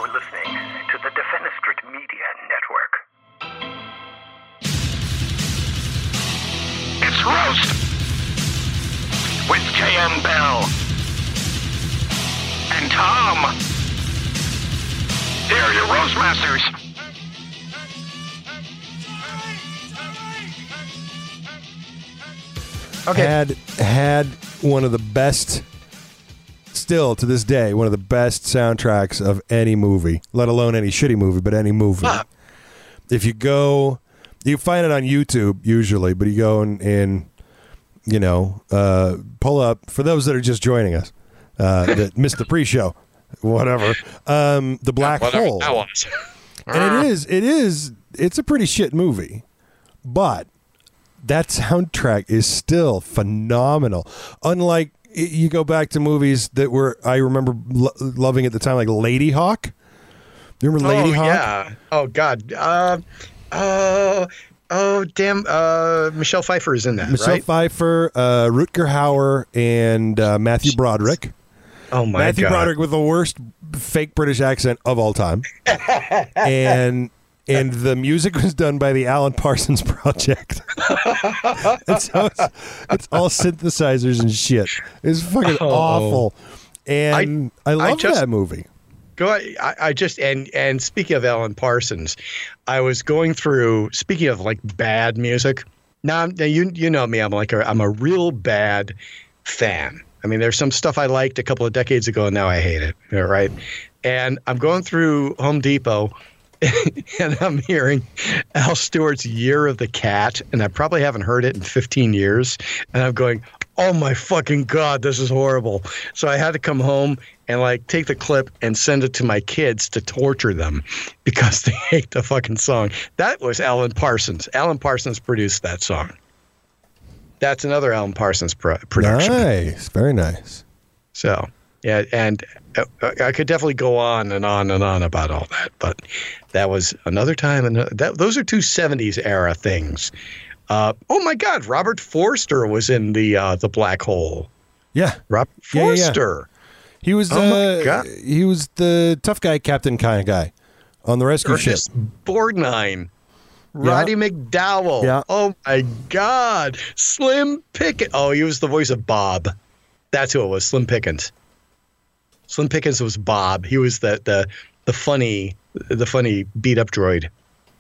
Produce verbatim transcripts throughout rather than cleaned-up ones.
You're listening to the Defenestrate Media Network. It's Roast with J M Bell and Tom. Here are your Roast Masters. Okay. Had had one of the best, still to this day, one of the best soundtracks of any movie, let alone any shitty movie, but any movie. Huh. If you go, you find it on YouTube usually, but you go and, and you know, uh, pull up, for those that are just joining us, uh, that missed the pre-show, whatever, um, The Black Whatever Hole. that was. And it is, it is, it's a pretty shit movie, but that soundtrack is still phenomenal. Unlike, you go back to movies that were, I remember lo- loving at the time, like Lady Hawk. You remember Lady oh, Hawk? Yeah. Oh, God. Uh, oh, oh, damn. Uh, Michelle Pfeiffer is in that, Michelle right? Pfeiffer, uh, Rutger Hauer, and uh, Matthew Broderick. Oh, my Matthew God. Broderick with the worst fake British accent of all time. and and the music was done by the Alan Parsons Project. And so it's, it's all synthesizers and shit. It's fucking Oh. awful. And I, I love I just- that movie. Go. I, I just and and speaking of Alan Parsons, I was going through. Speaking of like bad music, now, now you you know me. I'm like a, I'm a real bad fan. I mean, there's some stuff I liked a couple of decades ago, and now I hate it. All right, and I'm going through Home Depot, and I'm hearing Al Stewart's "Year of the Cat," and I probably haven't heard it in fifteen years, and I'm going, oh my fucking God, this is horrible. So I had to come home and like take the clip and send it to my kids to torture them because they hate the fucking song. That was Alan Parsons. Alan Parsons produced that song. That's another Alan Parsons pro- production. Nice. Very nice. So, yeah, and uh, I could definitely go on and on and on about all that, but that was another time. And that, those are two seventies era things. Uh, oh my God, Robert Forster was in the uh, the Black Hole. Yeah. Robert Yeah, yeah, yeah. Forster. He was Oh my uh, God. he was the tough guy captain kind of guy on the rescue ship. Ernest Borgnine. Roddy McDowell. Yeah. Oh my God. Slim Pickens. Oh, he was the voice of Bob. That's who it was. Slim Pickens. Slim Pickens was Bob. He was the the the funny the funny beat up droid.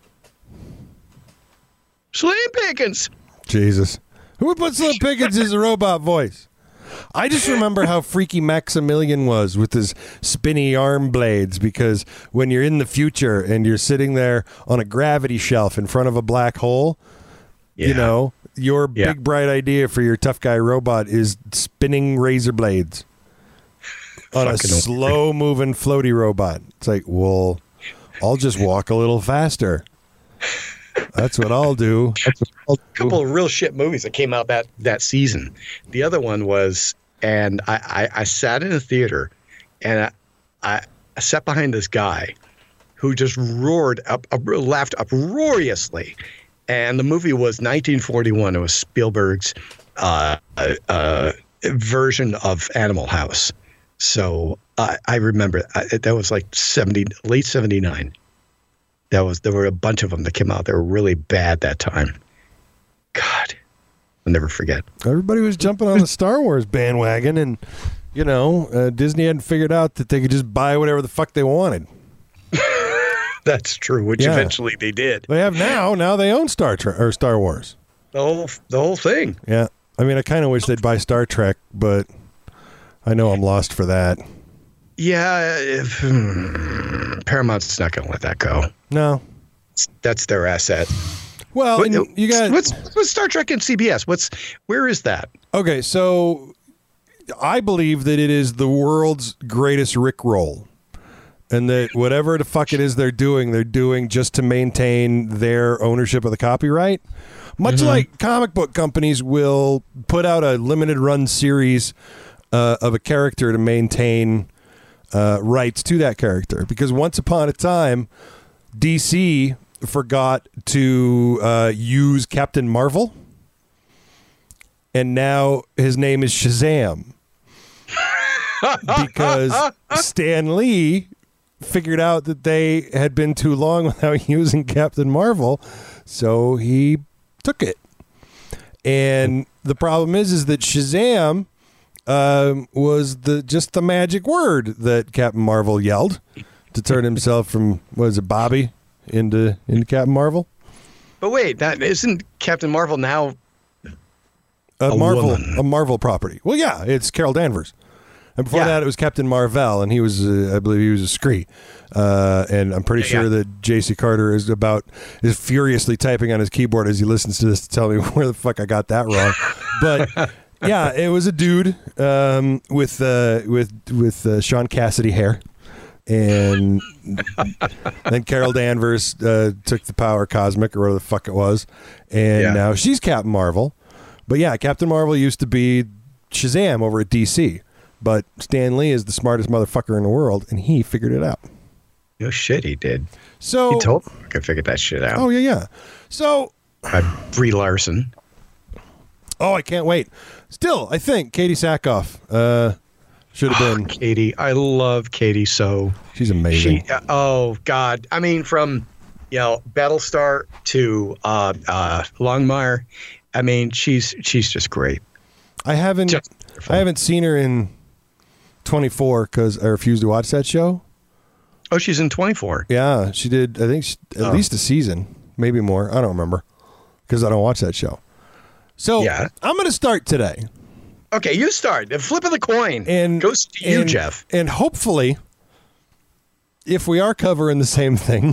Slim Pickens. Jesus. Who would put Slim Pickens as a robot voice? I just remember how freaky Maximilian was with his spinny arm blades, because when you're in the future and you're sitting there on a gravity shelf in front of a black hole, you Yeah. know, your Yeah. big bright idea for your tough guy robot is spinning razor blades on a Fucking slow moving floaty robot. It's like, well, I'll just walk a little faster. That's what I'll do. That's what I'll do. A couple of real shit movies that came out that, that season. The other one was, and I, I, I sat in a theater and I, I sat behind this guy who just roared up, up, laughed uproariously. And the movie was nineteen forty-one. It was Spielberg's uh, uh, version of Animal House. So I, I remember I, that was like seventy, late seventy-nine. That was there were a bunch of them that came out. They were really bad that time. God, I'll never forget. Everybody was jumping on the Star Wars bandwagon, and you know, uh, Disney hadn't figured out that they could just buy whatever the fuck they wanted. That's true, which Yeah. eventually they did. They have now. Now they own Star Trek or Star Wars. The whole the whole thing. Yeah, I mean, I kind of wish they'd buy Star Trek, but I know I'm lost for that. Yeah, if, hmm, Paramount's not going to let that go. No. That's their asset. Well, What- and you got what's what's Star Trek and C B S? What's where is that? okay. So I believe that it is the world's greatest Rickroll, and that whatever the fuck it is they're doing, they're doing just to maintain their ownership of the copyright. Much Mm-hmm. like comic book companies will put out a limited run series uh, of a character to maintain uh, rights to that character, because once upon a time, D C forgot to uh, use Captain Marvel, and now his name is Shazam because Stan Lee figured out that they had been too long without using Captain Marvel, so he took it. And the problem is, is that Shazam um, was the just the magic word that Captain Marvel yelled to turn himself from, what is it, Bobby into into Captain Marvel. But wait, that isn't Captain Marvel now a, a Marvel woman? a Marvel property? Well, yeah, it's Carol Danvers. And before Yeah. that, it was Captain Marvel, and he was, uh, I believe, he was a Scree. Uh, and I'm pretty Yeah, sure yeah. that J C Carter is about is furiously typing on his keyboard as he listens to this to tell me where the fuck I got that wrong. But yeah, it was a dude um, with uh, with with uh, Sean Cassidy hair, and then Carol Danvers uh, took the power cosmic or whatever the fuck it was, and Yeah. now she's Captain Marvel. But yeah, Captain Marvel used to be Shazam over at D C. But Stan Lee is the smartest motherfucker in the world, and he figured it out. No shit, he did. So He told me I could figure that shit out. Oh yeah, yeah. So By Brie Larson. oh, I can't wait. Still, I think Katie Sackhoff uh, should have been. Katie. I love Katie so. She's amazing. She, uh, oh, God. I mean, from, you know, Battlestar to uh, uh, Longmire, I mean, she's she's just great. I haven't Just I haven't seen her in twenty-four because I refused to watch that show. Oh, she's in twenty-four. Yeah, she did. I think she, at Oh. least a season, maybe more. I don't remember because I don't watch that show. So Yeah. I'm going to start today. Okay, you start. The flip of the coin And goes to you, and- Jeff. And hopefully, if we are covering the same thing,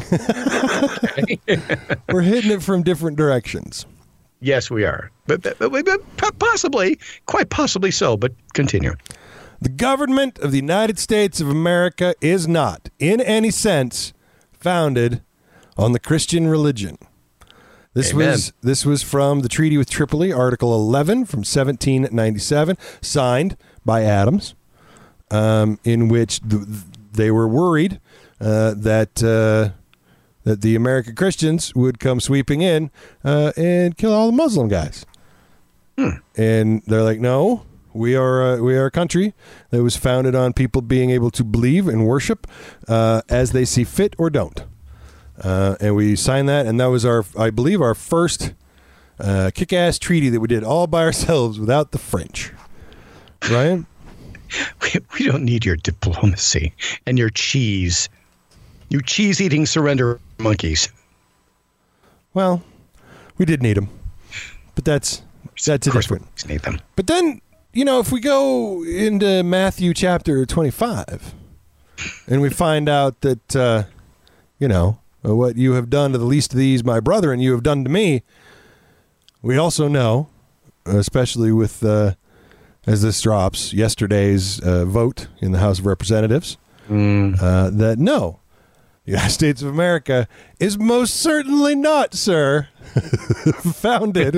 we're hitting it from different directions. Yes, we are. But, but, but, but possibly, quite possibly so, but continue. The government of the United States of America is not, in any sense, founded on the Christian religion. This Amen. was this was from the Treaty with Tripoli, Article eleven from seventeen ninety-seven, signed by Adams, um, in which th- they were worried uh, that uh, that the American Christians would come sweeping in uh, and kill all the Muslim guys. Hmm. And they're like, no, we are uh, we are a country that was founded on people being able to believe and worship uh, as they see fit or don't. Uh, and we signed that, and that was our, I believe, our first uh, kick-ass treaty that we did all by ourselves without the French. Ryan? We, we don't need your diplomacy and your cheese. You cheese-eating surrender monkeys. Well, we did need them, but that's that's a Of course different. we need them. But then, you know, if we go into Matthew chapter twenty-five, and we find out that, uh, you know, what you have done to the least of these, my brethren, you have done to me, we also know, especially with, uh, as this drops, yesterday's uh, vote in the House of Representatives, Mm. uh, that no, the United States of America is most certainly not, sir, founded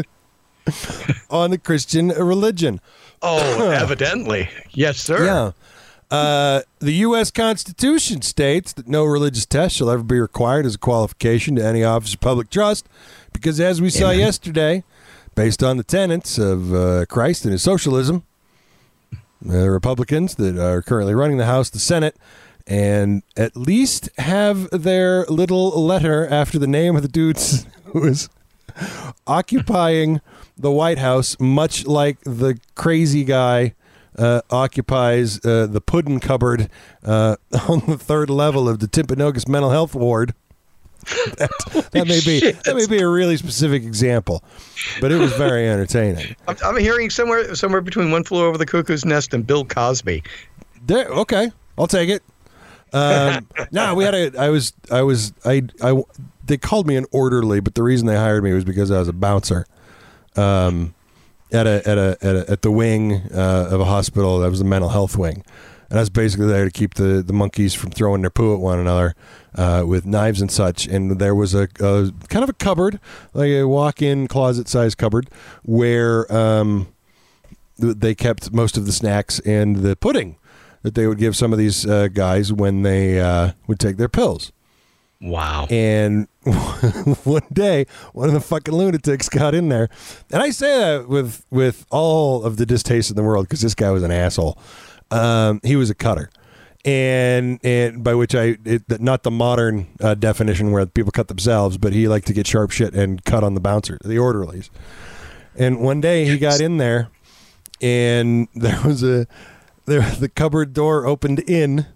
on the Christian religion. Oh, evidently. Yes, sir. Yeah. Uh, the U S Constitution states that no religious test shall ever be required as a qualification to any office of public trust, because as we saw Amen. yesterday, based on the tenets of uh, Christ and his socialism, the Republicans that are currently running the House, the Senate, and at least have their little letter after the name of the dudes who is occupying the White House, much like the crazy guy uh, occupies uh, the pudding cupboard uh, on the third level of the Timpanogos Mental Health Ward. That, that may be shit, that may that's- be a really specific example, but it was very entertaining. I'm, I'm hearing somewhere somewhere between One Flew Over the Cuckoo's Nest and Bill Cosby. There, okay, I'll take it. Um, no, we had a. I was. I was. I. I. They called me an orderly, but the reason they hired me was because I was a bouncer. Um, at a at a at, a, at the wing uh, of a hospital that was the mental health wing, and I was basically there to keep the, the monkeys from throwing their poo at one another uh, with knives and such. And there was a, a kind of a cupboard, like a walk-in closet-sized cupboard, where um, th- they kept most of the snacks and the pudding that they would give some of these uh, guys when they uh, would take their pills. Wow. And one day, one of the fucking lunatics got in there. And I say that with, with all of the distaste in the world because this guy was an asshole. Um, he was a cutter. And and by which I it, not the modern uh, definition where people cut themselves, but he liked to get sharp shit and cut on the bouncers, the orderlies. And one day he got in there, and there was a there the cupboard door opened in,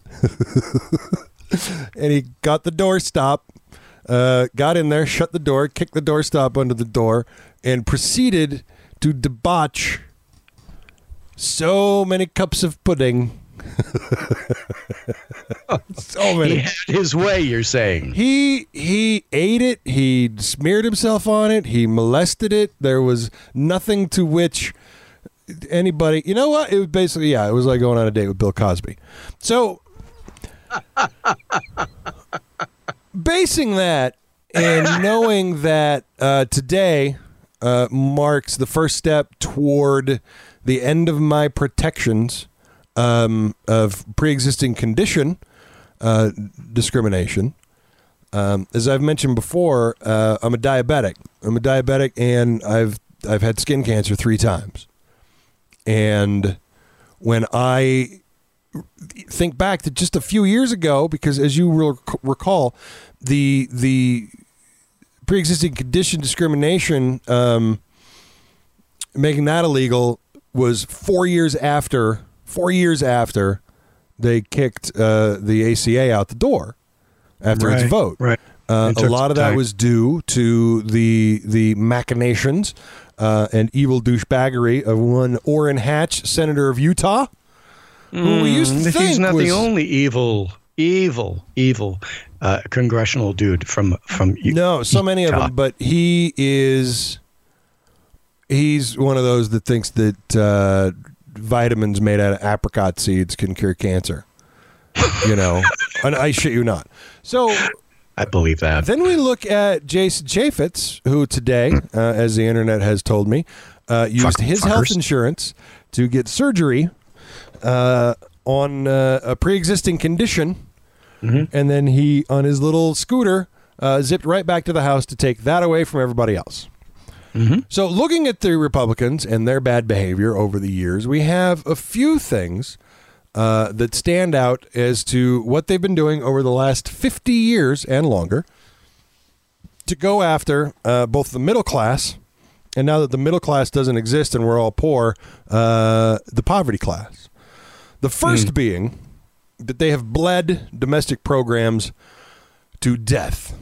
and he got the door stop, uh, got in there, shut the door, kicked the door stop under the door, and proceeded to debauch so many cups of pudding. So many. He had his way, you're saying. He he ate it. He smeared himself on it. He molested it. There was nothing to which anybody. You know what? It was basically yeah. It was like going on a date with Bill Cosby. So basing that and knowing that uh, today uh, marks the first step toward the end of my protections um, of pre-existing condition uh, discrimination. Um, as I've mentioned before, uh, I'm a diabetic. I'm a diabetic, and I've I've had skin cancer three times. And when I think back to just a few years ago, because as you will recall, the the pre-existing condition discrimination, um, making that illegal was four years after four years after they kicked uh, the A C A out the door after right, its vote. Right. Uh, a lot of that was due to the the machinations uh, and evil douchebaggery of one Orrin Hatch, senator of Utah, who we used to He's think not was, the only evil, evil, evil uh, congressional dude from from U- no, so many of Utah. them, but he is he's one of those that thinks that uh, vitamins made out of apricot seeds can cure cancer. You know, and I shit you not. So I believe that. then we look at Jason Chaffetz, who today, uh, as the internet has told me, uh, used Fucking his fuckers. health insurance to get surgery uh, on uh, a pre-existing condition, Mm-hmm. and then he, on his little scooter, uh, zipped right back to the house to take that away from everybody else. Mm-hmm. So looking at the Republicans and their bad behavior over the years, we have a few things uh, that stand out as to what they've been doing over the last fifty years and longer to go after uh, both the middle class, and now that the middle class doesn't exist and we're all poor, uh, the poverty class. The first Mm. being that they have bled domestic programs to death.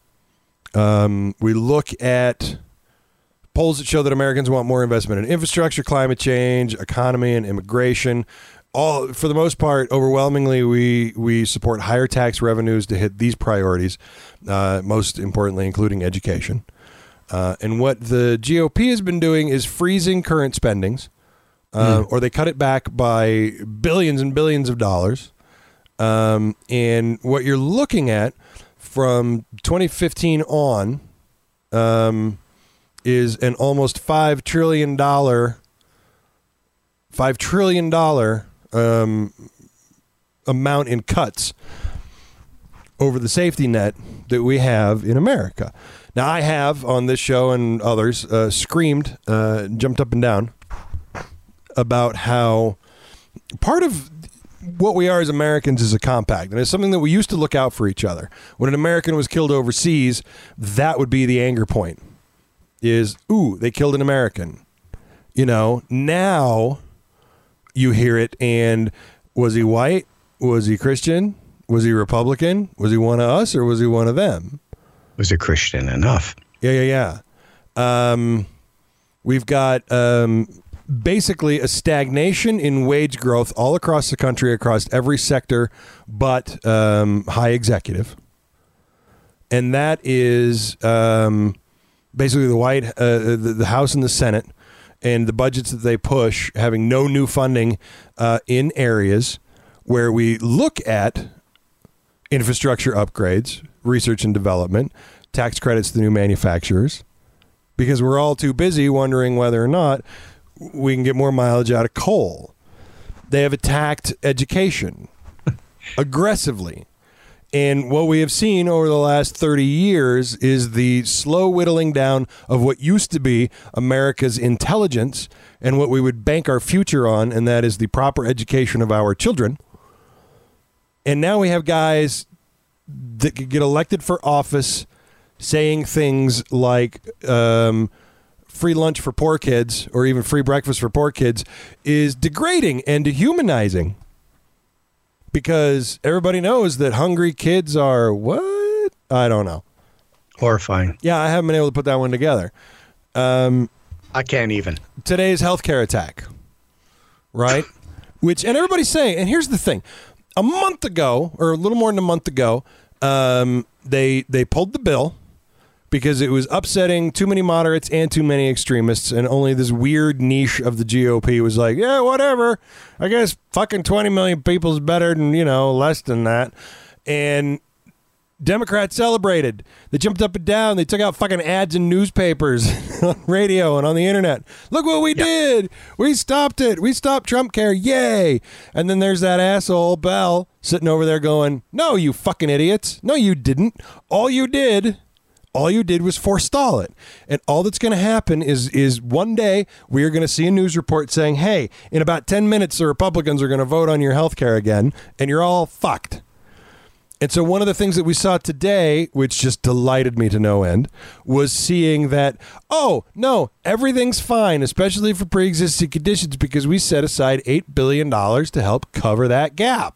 Um, we look at polls that show that Americans want more investment in infrastructure, climate change, economy, and immigration. All, for the most part, overwhelmingly, we we support higher tax revenues to hit these priorities, uh, most importantly, including education. Uh, and what the G O P has been doing is freezing current spendings, uh, mm. or they cut it back by billions and billions of dollars. Um, and what you're looking at from twenty fifteen on um, is an almost five trillion dollars five trillion dollars um, amount in cuts over the safety net that we have in America. Now, I have on this show and others uh, screamed, uh, jumped up and down about how part of what we are as Americans is a compact, and it's something that we used to look out for each other. When an American was killed overseas, that would be the anger point. Is, ooh, they killed an American. You know, now you hear it, and was he white? Was he Christian? Was he Republican? Was he one of us, or was he one of them? Was a Christian enough? Yeah, yeah, yeah. Um, we've got um, basically a stagnation in wage growth all across the country, across every sector, but um, high executive. And that is um, basically the White, uh, the, the House and the Senate, and the budgets that they push having no new funding uh, in areas where we look at infrastructure upgrades, research and development, tax credits to new manufacturers, because we're all too busy wondering whether or not we can get more mileage out of coal. They have attacked education aggressively. And what we have seen over the last thirty years is the slow whittling down of what used to be America's intelligence and what we would bank our future on, and that is the proper education of our children. And now we have guys that could get elected for office saying things like um, free lunch for poor kids or even free breakfast for poor kids is degrading and dehumanizing. Because everybody knows that hungry kids are what? I don't know. Horrifying. Yeah, I haven't been able to put that one together. Um, I can't even. Today's healthcare attack, right? Which, and everybody's saying, and here's the thing. A month ago, or a little more than a month ago, um, they they pulled the bill because it was upsetting too many moderates and too many extremists, and only this weird niche of the G O P was like, yeah, whatever. I guess fucking twenty million people is better than, you know, less than that. And Democrats celebrated. They jumped up and down. They took out fucking ads in newspapers, on radio, and on the internet. Look what we yep. did. We stopped it. We stopped Trump care. Yay. And then there's that asshole Bell sitting over there going, no, you fucking idiots. No, you didn't. All you did... All you did was forestall it. And all that's going to happen is is one day we are going to see a news report saying, hey, in about ten minutes, the Republicans are going to vote on your health care again, and you're all fucked. And so one of the things that we saw today, which just delighted me to no end, was seeing that, oh, no, everything's fine, especially for pre-existing conditions, because we set aside eight billion dollars to help cover that gap.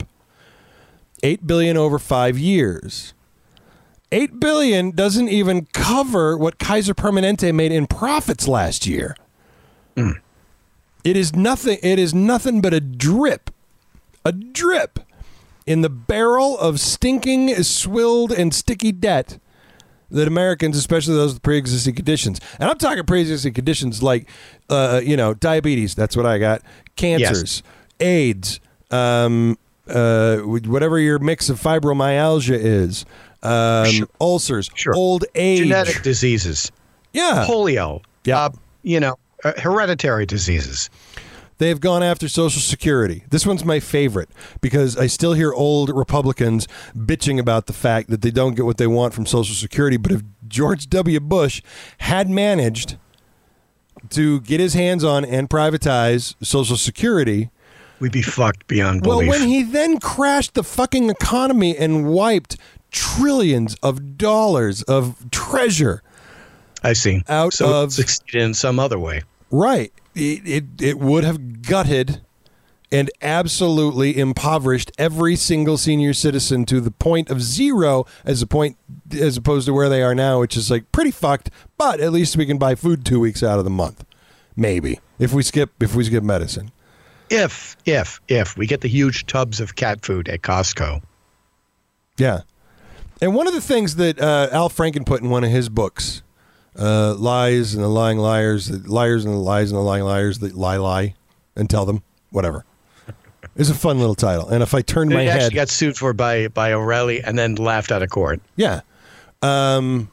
eight billion dollars over five years. eight billion dollars doesn't even cover what Kaiser Permanente made in profits last year. Mm. It is nothing. It is nothing but a drip, a drip in the barrel of stinking, swilled, and sticky debt that Americans, especially those with pre-existing conditions, and I'm talking pre-existing conditions like, uh, you know, diabetes. That's what I got. Cancers, yes. AIDS, um, uh, whatever your mix of fibromyalgia is. Um, sure. Ulcers, sure. old age, genetic diseases, yeah, polio, yeah, uh, you know, uh, hereditary diseases. They've gone after Social Security. This one's my favorite because I still hear old Republicans bitching about the fact that they don't get what they want from Social Security. But if George W. Bush had managed to get his hands on and privatize Social Security, we'd be fucked beyond belief. Well, when he then crashed the fucking economy and wiped trillions of dollars of treasure. I see. Out so of succeeded in some other way. Right. It, it it would have gutted and absolutely impoverished every single senior citizen to the point of zero as a point as opposed to where they are now, which is like pretty fucked, but at least we can buy food two weeks out of the month. Maybe. If we skip if we skip medicine. If if if we get the huge tubs of cat food at Costco. Yeah. And one of the things that uh, Al Franken put in one of his books, uh, Lies and the Lying Liars, the Liars and the Lies and the Lying Liars that lie, lie, and tell them, whatever, is a fun little title. And if I turn my he head... actually got sued for by, by O'Reilly and then laughed out of court. Yeah. Um,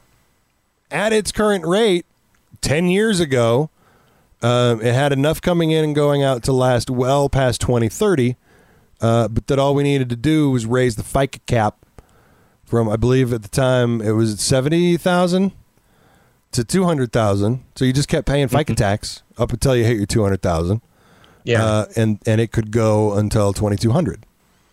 at its current rate, ten years ago, um, it had enough coming in and going out to last well past twenty thirty, uh, but that all we needed to do was raise the FICA cap from, I believe at the time, it was seventy thousand to two hundred thousand. So you just kept paying FICA mm-hmm. tax up until you hit your two hundred thousand. Yeah. Uh, and, and it could go until twenty-two hundred.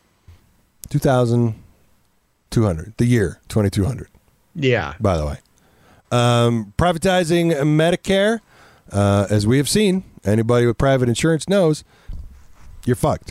two thousand two hundred. The year, twenty-two hundred. Yeah. By the way. Um, privatizing Medicare, uh, as we have seen, anybody with private insurance knows, you're fucked.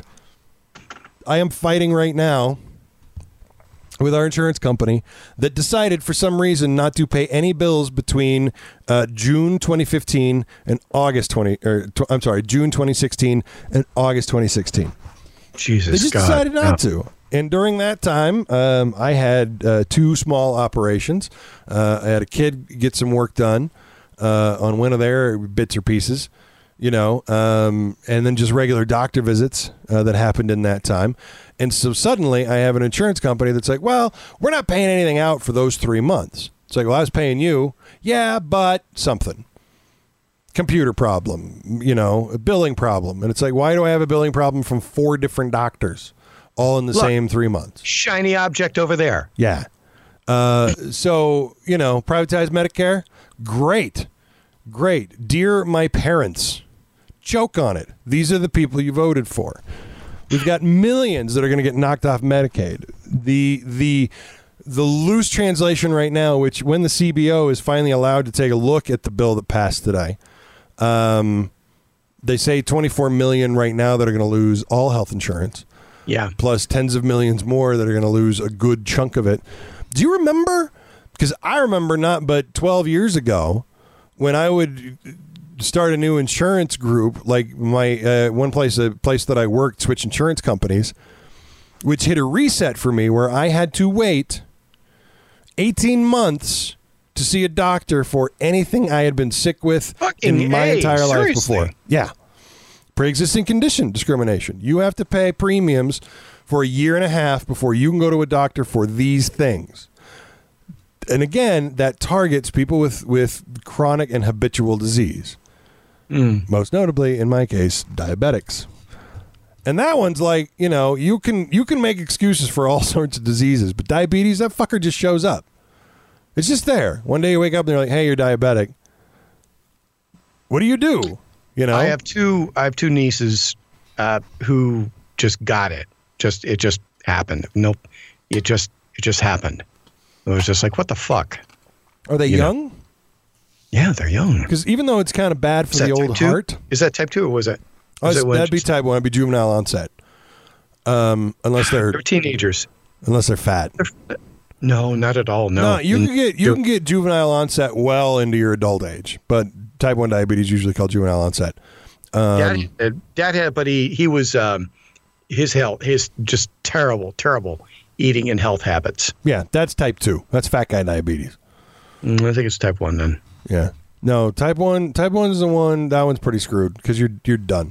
I am fighting right now with our insurance company that decided for some reason not to pay any bills between uh, June twenty fifteen and August twenty or tw- I'm sorry, June twenty sixteen and August twenty sixteen. Jesus, they just God. decided not no. to. And during that time, um, I had uh, two small operations. Uh, I had a kid get some work done uh, on one of their bits or pieces, you know, um, and then just regular doctor visits uh, that happened in that time. And so suddenly I have an insurance company that's like, well, we're not paying anything out for those three months. It's like, well, I was paying you. Yeah, but something. Computer problem, you know, a billing problem. And it's like, why do I have a billing problem from four different doctors all in the Look, same three months? Shiny object over there. Yeah. Uh, so, you know, privatize Medicare. Great. Great. Dear my parents, joke on it. These are the people you voted for. We've got millions that are going to get knocked off Medicaid. The the the loose translation right now, which when the C B O is finally allowed to take a look at the bill that passed today, um, they say twenty-four million right now that are going to lose all health insurance. Yeah. Plus tens of millions more that are going to lose a good chunk of it. Do you remember? Because I remember not but twelve years ago when I would start a new insurance group, like my uh, one place, a place that I worked, Switch Insurance Companies, which hit a reset for me where I had to wait eighteen months to see a doctor for anything I had been sick with Fucking in my A, entire seriously? life before. Yeah. Pre-existing condition discrimination. You have to pay premiums for a year and a half before you can go to a doctor for these things. And again, that targets people with, with chronic and habitual disease. Mm. Most notably, in my case, diabetics. And that one's like, you know, you can you can make excuses for all sorts of diseases, but diabetes, that fucker just shows up. It's just there. One day you wake up and they're like, hey, you're diabetic. What do you do? You know, I have two. I have two nieces uh, who just got it. Just it just happened. Nope. It just it just happened. It was just like, what the fuck? Are they you young? Know? Yeah, they're young. Because even though it's kind of bad for the old two? heart, is that type two or was it? Oh, that'd be type one. It'd be juvenile onset. Um, unless they're, they're teenagers. Unless they're fat. They're, no, not at all. No, no you can get you can get juvenile onset well into your adult age, but type one diabetes is usually called juvenile onset. Um, Dad, Dad had, but he he was um, his health, his just terrible, terrible eating and health habits. Yeah, that's type two. That's fat guy diabetes. Mm, I think it's type one then. Yeah. No, type one. Type one is the one. That one's pretty screwed because you're you're done.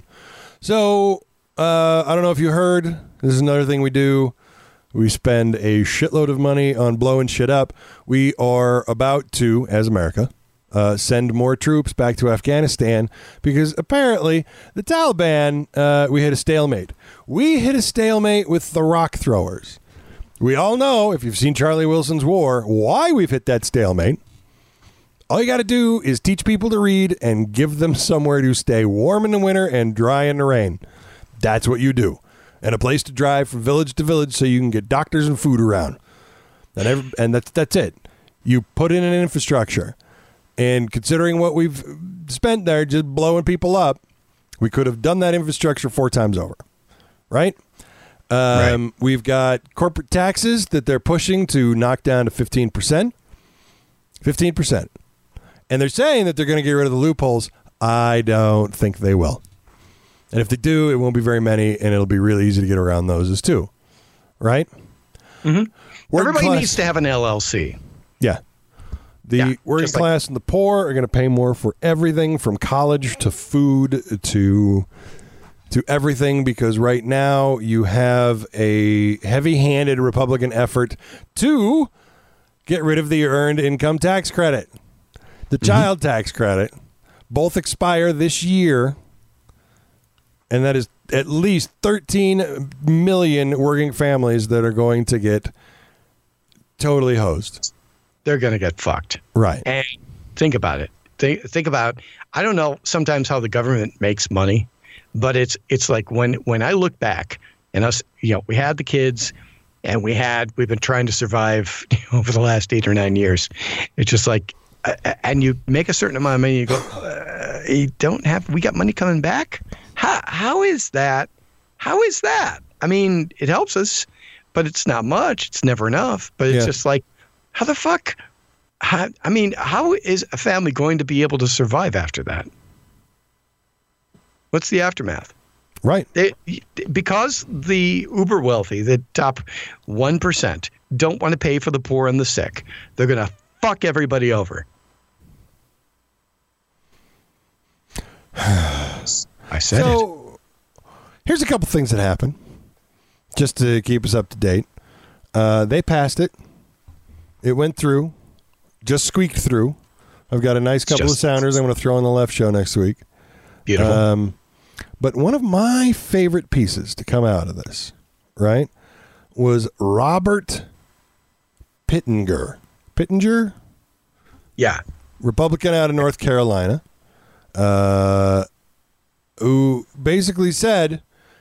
So uh, I don't know if you heard. This is another thing we do. We spend a shitload of money on blowing shit up. We are about to, as America, uh, send more troops back to Afghanistan because apparently the Taliban. Uh, we hit a stalemate. We hit a stalemate with the rock throwers. We all know, if you've seen Charlie Wilson's War, why we've hit that stalemate. All you got to do is teach people to read and give them somewhere to stay warm in the winter and dry in the rain. That's what you do. And a place to drive from village to village so you can get doctors and food around. And every, and that's, that's it. You put in an infrastructure. And considering what we've spent there just blowing people up, we could have done that infrastructure four times over. Right? Um, right. We've got corporate taxes that they're pushing to knock down to fifteen percent. fifteen percent. And they're saying that they're going to get rid of the loopholes. I don't think they will. And if they do, it won't be very many, and it'll be really easy to get around those as too. Right? Mm-hmm. Everybody class, needs to have an L L C. Yeah. The yeah, working class like, and the poor are going to pay more for everything from college to food to to everything because right now you have a heavy-handed Republican effort to get rid of the earned income tax credit. The child mm-hmm. tax credit. Both expire this year. And that is at least thirteen million working families that are going to get totally hosed. They're going to get fucked. Right. And think about it. Think, think about, I don't know sometimes how the government makes money, but it's it's like when, when I look back and us, you know, we had the kids and we had, we've been trying to survive over the last eight or nine years. It's just like, uh, and you make a certain amount of money, you go, uh, you don't have, we got money coming back? How How is that? How is that? I mean, it helps us, but it's not much. It's never enough. But it's yeah. just like, how the fuck? How, I mean, how is a family going to be able to survive after that? What's the aftermath? Right. They, because the uber wealthy, the top one percent, don't want to pay for the poor and the sick, they're going to fuck everybody over. I said so, it. Here's a couple things that happened, just to keep us up to date. Uh, they passed it. It went through, just squeaked through. I've got a nice couple just, of sounders I'm going to throw on the left show next week. Beautiful. Um, but one of my favorite pieces to come out of this, right, was Robert Pittenger. Pittenger? Yeah. Republican out of North Carolina. Uh... who basically said,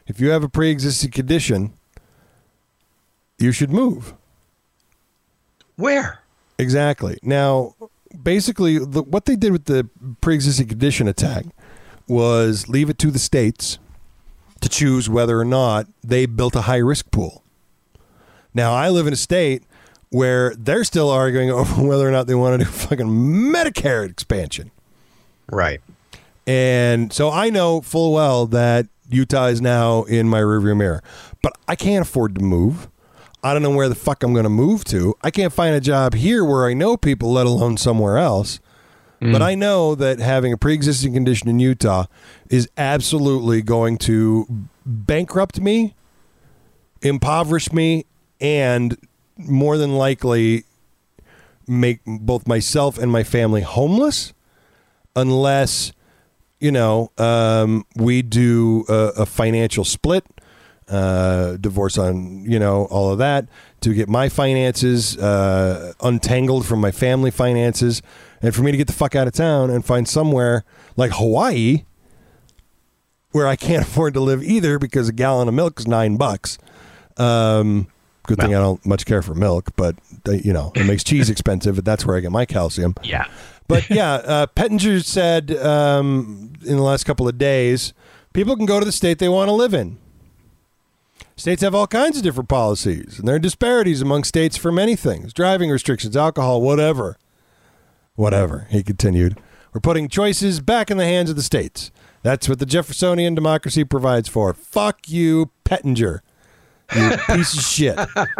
if you have a pre-existing condition, you should move. Where? Exactly. Now, basically, the, what they did with the pre-existing condition attack was leave it to the states to choose whether or not they built a high-risk pool. Now, I live in a state where they're still arguing over whether or not they want to do fucking Medicare expansion. Right. And so I know full well that Utah is now in my rearview mirror. But I can't afford to move. I don't know where the fuck I'm going to move to. I can't find a job here where I know people, let alone somewhere else. Mm. But I know that having a pre-existing condition in Utah is absolutely going to bankrupt me, impoverish me, and more than likely make both myself and my family homeless unless, you know, um, we do a, a financial split. Uh, divorce on, you know, all of that to get my finances uh, untangled from my family finances and for me to get the fuck out of town and find somewhere like Hawaii where I can't afford to live either because a gallon of milk is nine bucks. Um, good thing I don't much care for milk, but, uh, you know, it makes cheese expensive, but that's where I get my calcium. Yeah. But, yeah, uh, Pettinger said um, in the last couple of days, people can go to the state they want to live in. States have all kinds of different policies, and there are disparities among states for many things. Driving restrictions, alcohol, whatever. Whatever, he continued. We're putting choices back in the hands of the states. That's what the Jeffersonian democracy provides for. Fuck you, Pettinger. You piece of shit.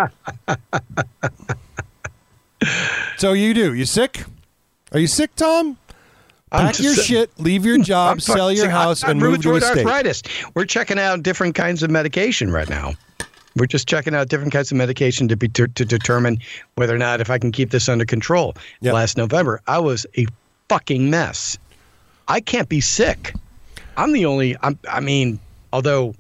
So you do. You sick? Are you sick, Tom? Pack your shit, leave your job, sell your house, and move to a state. Arthritis. We're checking out different kinds of medication right now. We're just checking out different kinds of medication to be to, to determine whether or not if I can keep this under control. Yep. Last November, I was a fucking mess. I can't be sick. I'm the only. I'm, I mean, although,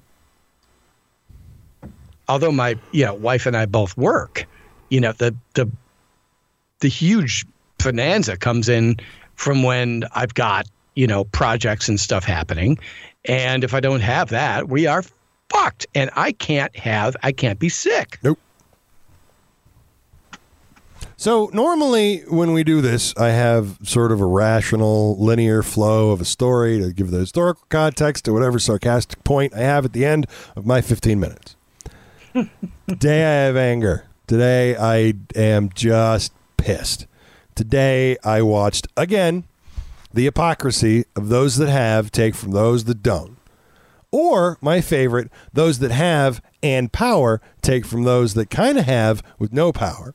although my you know wife and I both work, you know the the the huge bonanza comes in from when I've got, you know, projects and stuff happening. And if I don't have that, we are fucked. And I can't have, I can't be sick. Nope. So normally when we do this, I have sort of a rational, linear flow of a story to give the historical context to whatever sarcastic point I have at the end of my fifteen minutes. Today I have anger. Today I am just pissed. Today, I watched, again, the hypocrisy of those that have take from those that don't. Or, my favorite, those that have and power take from those that kind of have with no power.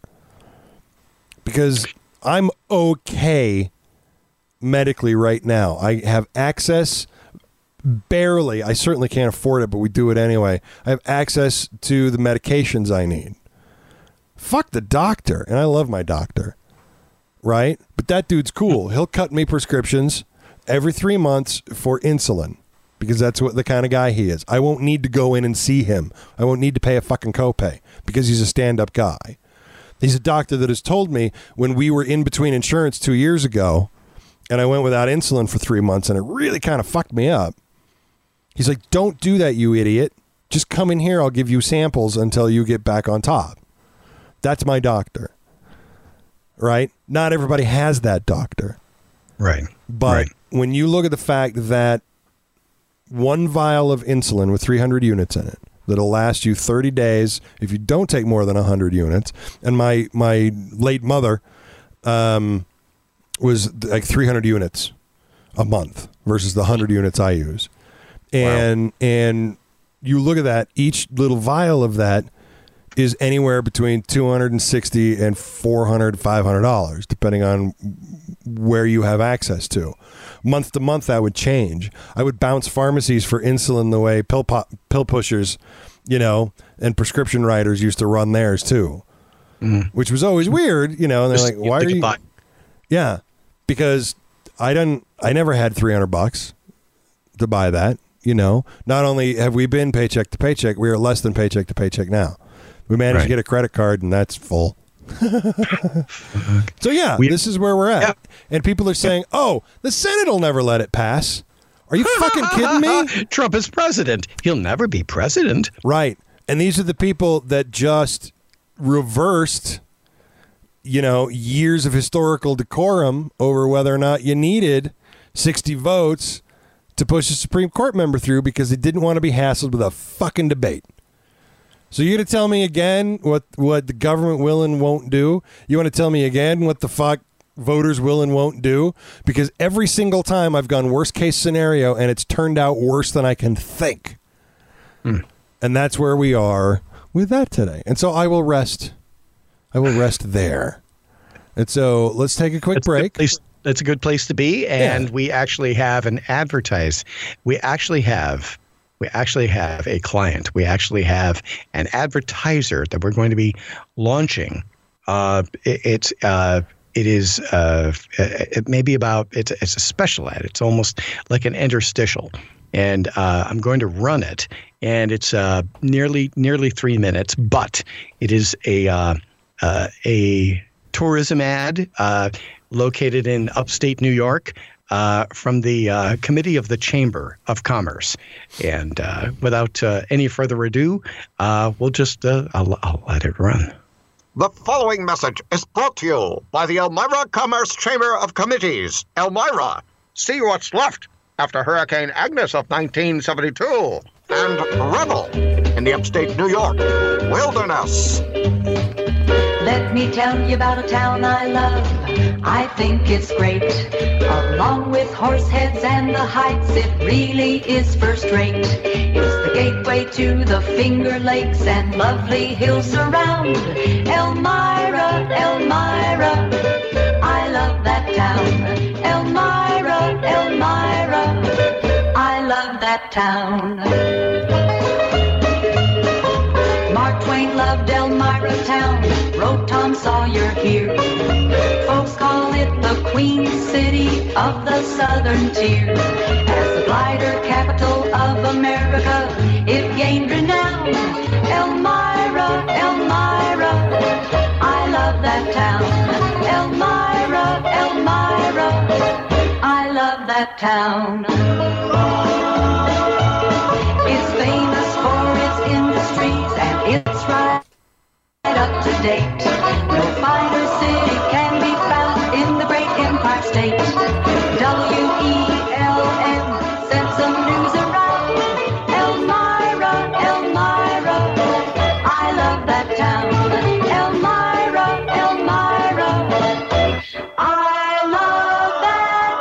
Because I'm okay medically right now. I have access, barely, I certainly can't afford it, but we do it anyway. I have access to the medications I need. Fuck the doctor, and I love my doctor. Right? But that dude's cool. He'll cut me prescriptions every three months for insulin because that's what the kind of guy he is. I won't need to go in and see him. I won't need to pay a fucking copay because he's a stand-up guy. He's a doctor that has told me when we were in between insurance two years ago and I went without insulin for three months and it really kind of fucked me up. He's like, don't do that, you idiot. Just come in here. I'll give you samples until you get back on top. That's my doctor. Right? Not everybody has that doctor. Right. But right. when you look at the fact that one vial of insulin with three hundred units in it that'll last you thirty days if you don't take more than one hundred units, and my my late mother um, was like three hundred units a month versus the one hundred units I use. And wow. and you look at that, each little vial of that is anywhere between two hundred sixty dollars and four hundred dollars, five hundred dollars, depending on where you have access to. Month to month, that would change. I would bounce pharmacies for insulin the way pill pop, pill pushers, you know, and prescription writers used to run theirs too, mm. which was always weird, you know. And they're Just, like, "Why are you?" Yeah, because I don't. I never had three hundred bucks to buy that. You know, not only have we been paycheck to paycheck, we are less than paycheck to paycheck now. We managed right. to get a credit card, and that's full. So, yeah, we, this is where we're at. Yeah. And people are saying, oh, the Senate will never let it pass. Are you fucking kidding me? Trump is president. He'll never be president. Right. And these are the people that just reversed, you know, years of historical decorum over whether or not you needed sixty votes to push a Supreme Court member through because they didn't want to be hassled with a fucking debate. So you're going to tell me again what, what the government will and won't do? You want to tell me again what the fuck voters will and won't do? Because every single time I've gone worst case scenario and it's turned out worse than I can think. Mm. And that's where we are with that today. And so I will rest. I will rest there. And so let's take a quick that's break. A place, that's a good place to be. And yeah. we actually have an advertise. We actually have We actually have a client. We actually have an advertiser that we're going to be launching. Uh, it, it's uh, it is uh, it may be about it's it's a special ad. It's almost like an interstitial, and uh, I'm going to run it. And it's uh, nearly nearly three minutes, but it is a uh, uh, a tourism ad uh, located in upstate New York. Uh, from the uh, Committee of the Chamber of Commerce. And uh, without uh, any further ado, uh, we'll just, uh, I'll, I'll let it run. The following message is brought to you by the Elmira Commerce Chamber of Committees. Elmira, see what's left after Hurricane Agnes of nineteen seventy-two. And Rebel in the upstate New York wilderness. Let me tell you about a town I love. I think it's great. Along with horse heads and the heights, it really is first rate. It's the gateway to the Finger Lakes and lovely hills surround. Elmira, Elmira, I love that town. Elmira, Elmira, I love that town. Mark Twain loved Elmira town, wrote Tom Sawyer here. Folks call it the Queen City of the Southern Tier. As the glider capital of America, it gained renown. Elmira, Elmira, I love that town. Elmira, Elmira, I love that town. It's famous for its industries and it's right up to date. No finer city can be found in the great Empire State. W E L N sent some news around. Elmira, Elmira, I love that town. Elmira, Elmira, I love that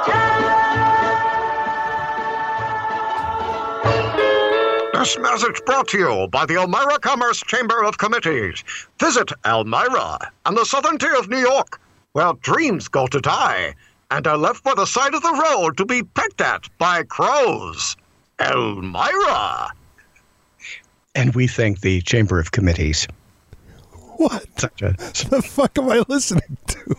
town. This message brought to you by the Elmira Commerce Chamber of Committees. Visit Elmira and the southern tier of New York, where dreams go to die and are left by the side of the road to be pecked at by crows. Elmira. And we thank the Chamber of Committees. What Such a, the fuck am I listening to?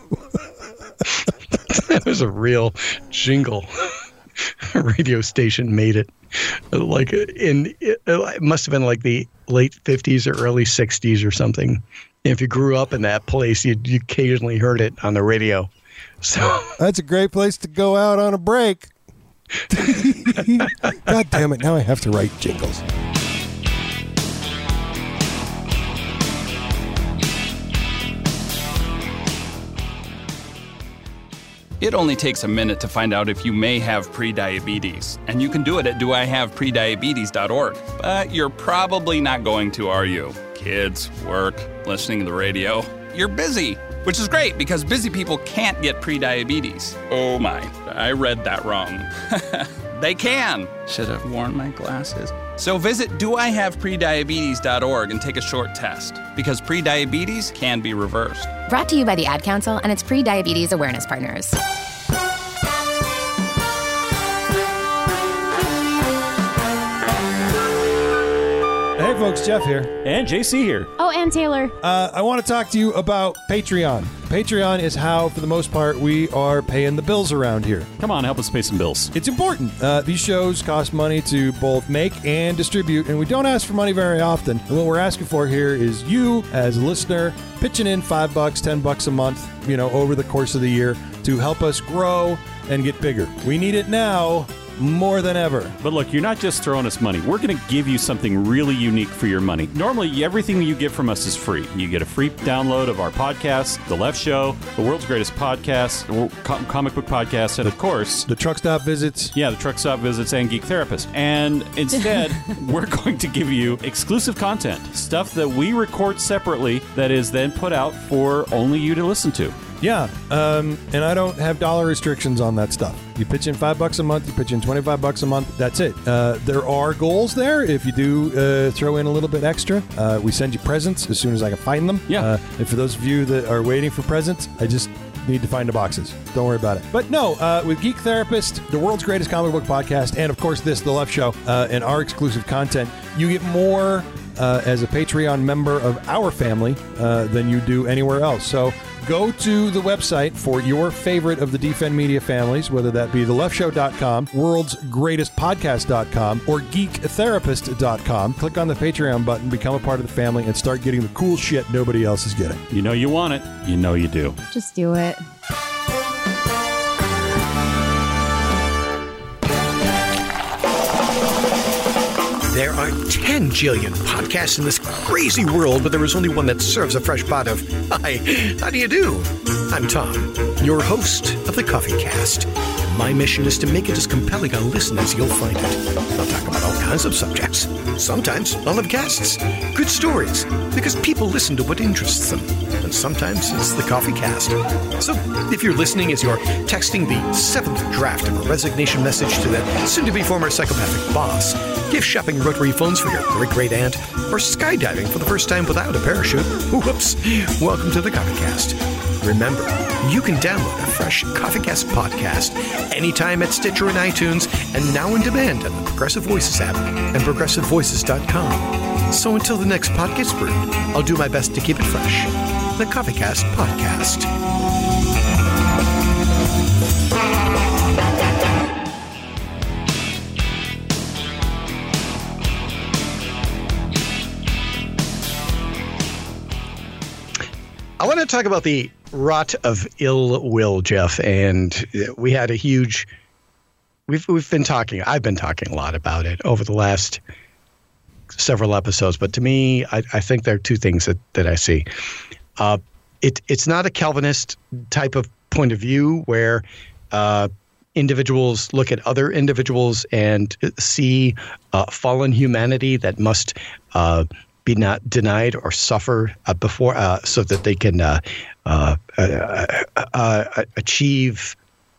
That was a real jingle. A radio station made it. Like in, it must have been like the late fifties or early sixties or something. If you grew up in that place, you you occasionally heard it on the radio. So that's a great place to go out on a break. God damn it! Now I have to write jingles. It only takes a minute to find out if you may have prediabetes, and you can do it at do I have prediabetes dot org. But you're probably not going to, are you? Kids, work, listening to the radio. You're busy, which is great because busy people can't get prediabetes. Oh my, I read that wrong. They can. Should have worn my glasses. So visit do I have prediabetes dot org and take a short test, because prediabetes can be reversed. Brought to you by the Ad Council and its pre-diabetes awareness partners. Hey folks, Jeff here. And J C here. Oh, and Taylor. Uh, I want to talk to you about Patreon. Patreon is how, for the most part, we are paying the bills around here. Come on, help us pay some bills. It's important. Uh, these shows cost money to both make and distribute, and we don't ask for money very often. And what we're asking for here is you, as a listener, pitching in five bucks, ten bucks a month, you know, over the course of the year to help us grow and get bigger. We need it now more than ever. But look, you're not just throwing us money. We're going to give you something really unique for your money. Normally, everything you get from us is free. You get a free download of our podcast, The Left Show, the world's greatest podcast, co- comic book podcast, and of course... The truck stop visits. Yeah, the truck stop visits and Geek Therapist. And instead, we're going to give you exclusive content, stuff that we record separately that is then put out for only you to listen to. Yeah, um, and I don't have dollar restrictions on that stuff. You pitch in five bucks a month, you pitch in twenty-five bucks a month, that's it. Uh, there are goals there. If you do uh, throw in a little bit extra, uh, we send you presents as soon as I can find them. Yeah. Uh, and for those of you that are waiting for presents, I just need to find the boxes. Don't worry about it. But no, uh, with Geek Therapist, the world's greatest comic book podcast, and of course this, The Left Show, uh, and our exclusive content, you get more uh, as a Patreon member of our family uh, than you do anywhere else. So go to the website for your favorite of the Defend Media families, whether that be the left show dot com, world's greatest podcast dot com, or geek therapist dot com. Click on the Patreon button, become a part of the family, and start getting the cool shit nobody else is getting. You know you want it. You know you do. Just do it. There are ten jillion podcasts in this crazy world, but there is only one that serves a fresh pot of, hi, how do you do? I'm Tom, your host of the Coffee Cast. My mission is to make it as compelling a listen as you'll find it. I'll talk about all kinds of subjects. Sometimes I'll have guests, good stories, because people listen to what interests them. And sometimes it's the Coffee Cast. So if you're listening as you're texting the seventh draft of a resignation message to that soon-to-be former psychopathic boss, gift shopping rotary phones for your great-great-aunt, or skydiving for the first time without a parachute, whoops, welcome to the Coffee Cast. Remember, you can download a fresh Coffee Cast podcast anytime at Stitcher and iTunes, and now on demand on the Progressive Voices app and progressive voices dot com. So until the next pod gets brewed, I'll do my best to keep it fresh. The Coffee Cast Podcast. I want to talk about the rot of ill will, Jeff, and we had a huge. We've we've been talking. I've been talking a lot about it over the last several episodes. But to me, I, I think there are two things that, that I see. Uh, it it's not a Calvinist type of point of view where uh, individuals look at other individuals and see uh, fallen humanity that must. Uh, be not denied or suffer uh, before uh, so that they can uh, uh, uh, uh, achieve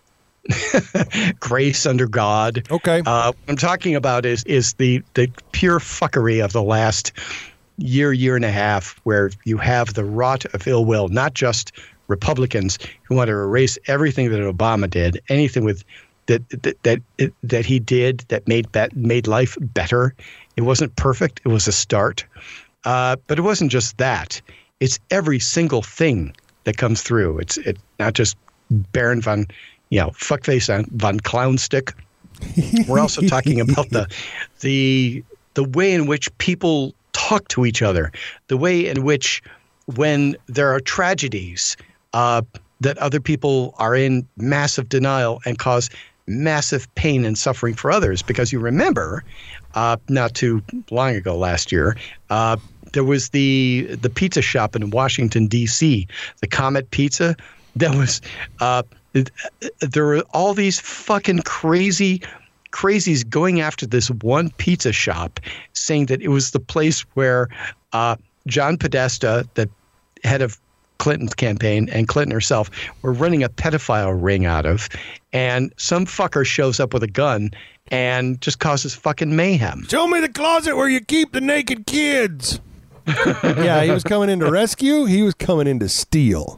grace under God. Okay. Uh, what I'm talking about is is the, the pure fuckery of the last year, year and a half, where you have the rot of ill will, not just Republicans who want to erase everything that Obama did, anything with that that that, that he did that made bet, made life better. It wasn't perfect. It was a start. Uh, but it wasn't just that. It's every single thing that comes through. It's it not just Baron von, you know, fuckface von Clownstick. We're also talking about the the the way in which people talk to each other, the way in which when there are tragedies uh, that other people are in massive denial and cause massive pain and suffering for others. Because you remember, uh, not too long ago last year, uh, there was the the pizza shop in Washington, D C, the Comet Pizza. That was uh, there were all these fucking crazy crazies going after this one pizza shop, saying that it was the place where uh, John Podesta, the head of Clinton's campaign, and Clinton herself were running a pedophile ring out of, and some fucker shows up with a gun and just causes fucking mayhem. Show me the closet where you keep the naked kids. Yeah, he was coming in to rescue. He was coming in to steal.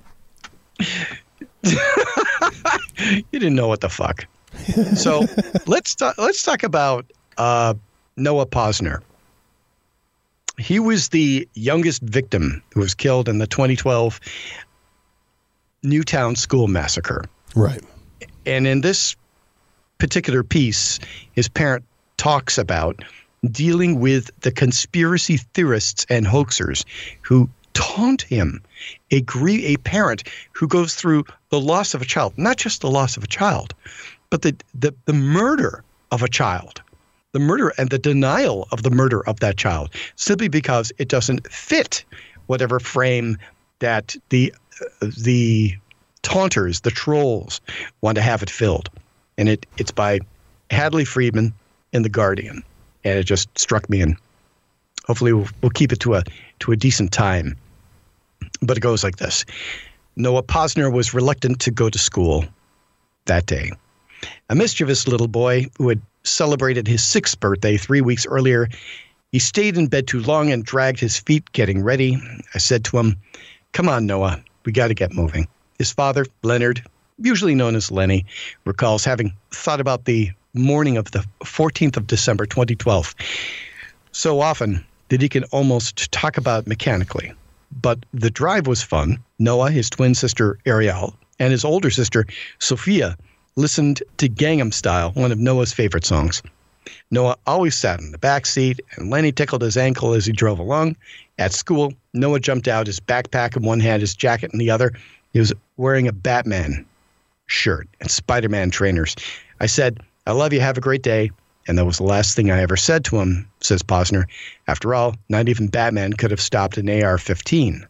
You didn't know what the fuck. So let's talk, let's talk about uh, Noah Posner. He was the youngest victim who was killed in the twenty twelve Newtown school massacre. Right. And in this particular piece, his parent talks about dealing with the conspiracy theorists and hoaxers who taunt him, a, gr- a parent who goes through the loss of a child, not just the loss of a child, but the, the, the murder of a child. The murder and the denial of the murder of that child simply because it doesn't fit whatever frame that the uh, the taunters, the trolls, want to have it filled. And it it's by Hadley Friedman in The Guardian. And it just struck me, and hopefully we'll, we'll keep it to a to a decent time. But it goes like this. Noah Posner was reluctant to go to school that day. A mischievous little boy who had celebrated his sixth birthday three weeks earlier, he stayed in bed too long and dragged his feet getting ready. I said to him, "Come on, Noah, we got to get moving." His father, Leonard, usually known as Lenny, recalls having thought about the morning of the fourteenth of December, twenty twelve, so often that he can almost talk about mechanically. But the drive was fun. Noah, his twin sister Ariel, and his older sister Sophia listened to Gangnam Style, one of Noah's favorite songs. Noah always sat in the back seat, and Lenny tickled his ankle as he drove along. At school, Noah jumped out, his backpack in one hand, his jacket in the other. He was wearing a Batman shirt and Spider-Man trainers. I said, "I love you, have a great day." And that was the last thing I ever said to him, says Posner. After all, not even Batman could have stopped an A R fifteen.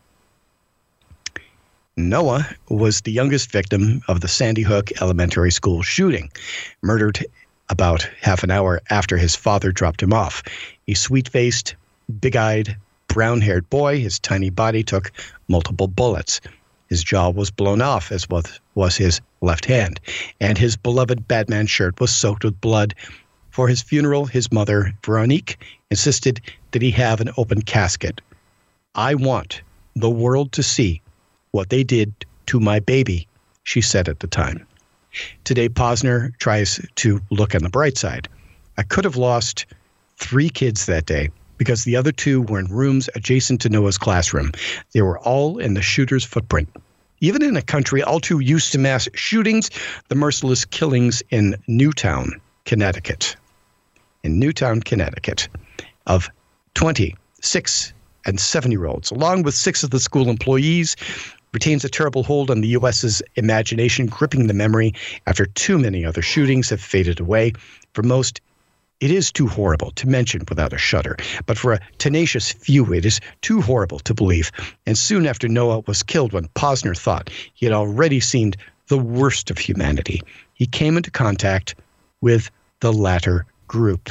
Noah was the youngest victim of the Sandy Hook Elementary School shooting, murdered about half an hour after his father dropped him off. A sweet-faced, big-eyed, brown-haired boy, his tiny body took multiple bullets. His jaw was blown off, as was, was his left hand, and his beloved Batman shirt was soaked with blood. For his funeral, his mother, Veronique, insisted that he have an open casket. "I want the world to see what they did to my baby," she said at the time. Today, Posner tries to look on the bright side. "I could have lost three kids that day because the other two were in rooms adjacent to Noah's classroom. They were all in the shooter's footprint. Even in a country all too used to mass shootings, the merciless killings in Newtown, Connecticut. In Newtown, Connecticut, of twenty-six and seven-year-olds, along with six of the school employees, retains a terrible hold on the U S's imagination, gripping the memory after too many other shootings have faded away. For most, it is too horrible to mention without a shudder, but for a tenacious few, it is too horrible to believe. And soon after Noah was killed, when Posner thought he had already seen the worst of humanity, he came into contact with the latter group.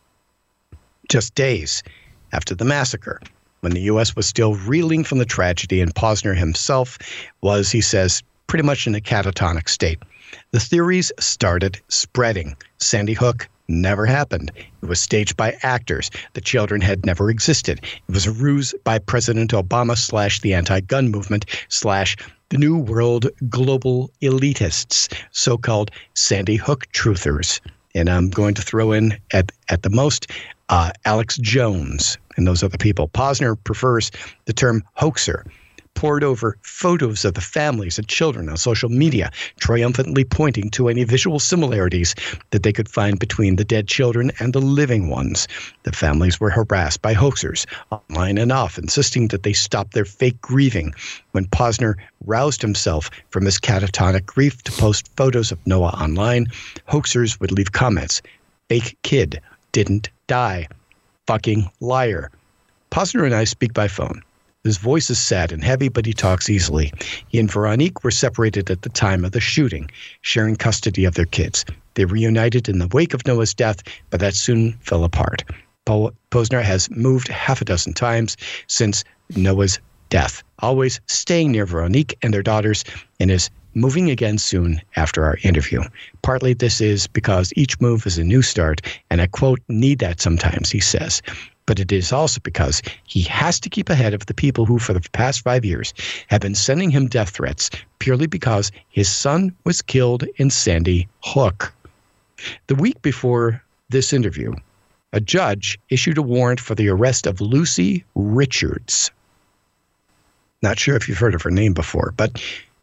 Just days after the massacre, when the U S was still reeling from the tragedy, and Posner himself was, he says, pretty much in a catatonic state, the theories started spreading. Sandy Hook never happened. It was staged by actors. The children had never existed. It was a ruse by President Obama slash the anti-gun movement slash the New World global elitists, so-called Sandy Hook truthers. And I'm going to throw in at, at the most uh, Alex Jones and those other people. Posner prefers the term hoaxer, poured over photos of the families and children on social media, triumphantly pointing to any visual similarities that they could find between the dead children and the living ones. The families were harassed by hoaxers, online and off, insisting that they stop their fake grieving. When Posner roused himself from his catatonic grief to post photos of Noah online, hoaxers would leave comments. "Fake kid, didn't die. Fucking liar." Posner and I speak by phone. His voice is sad and heavy, but he talks easily. He and Veronique were separated at the time of the shooting, sharing custody of their kids. They reunited in the wake of Noah's death, but that soon fell apart. Po- Posner has moved half a dozen times since Noah's death, always staying near Veronique and their daughters, and is moving again soon after our interview. Partly this is because each move is a new start, and I quote, "need that sometimes," he says. But it is also because he has to keep ahead of the people who, for the past five years, have been sending him death threats purely because his son was killed in Sandy Hook. The week before this interview, a judge issued a warrant for the arrest of Lucy Richards. Not sure if you've heard of her name before, but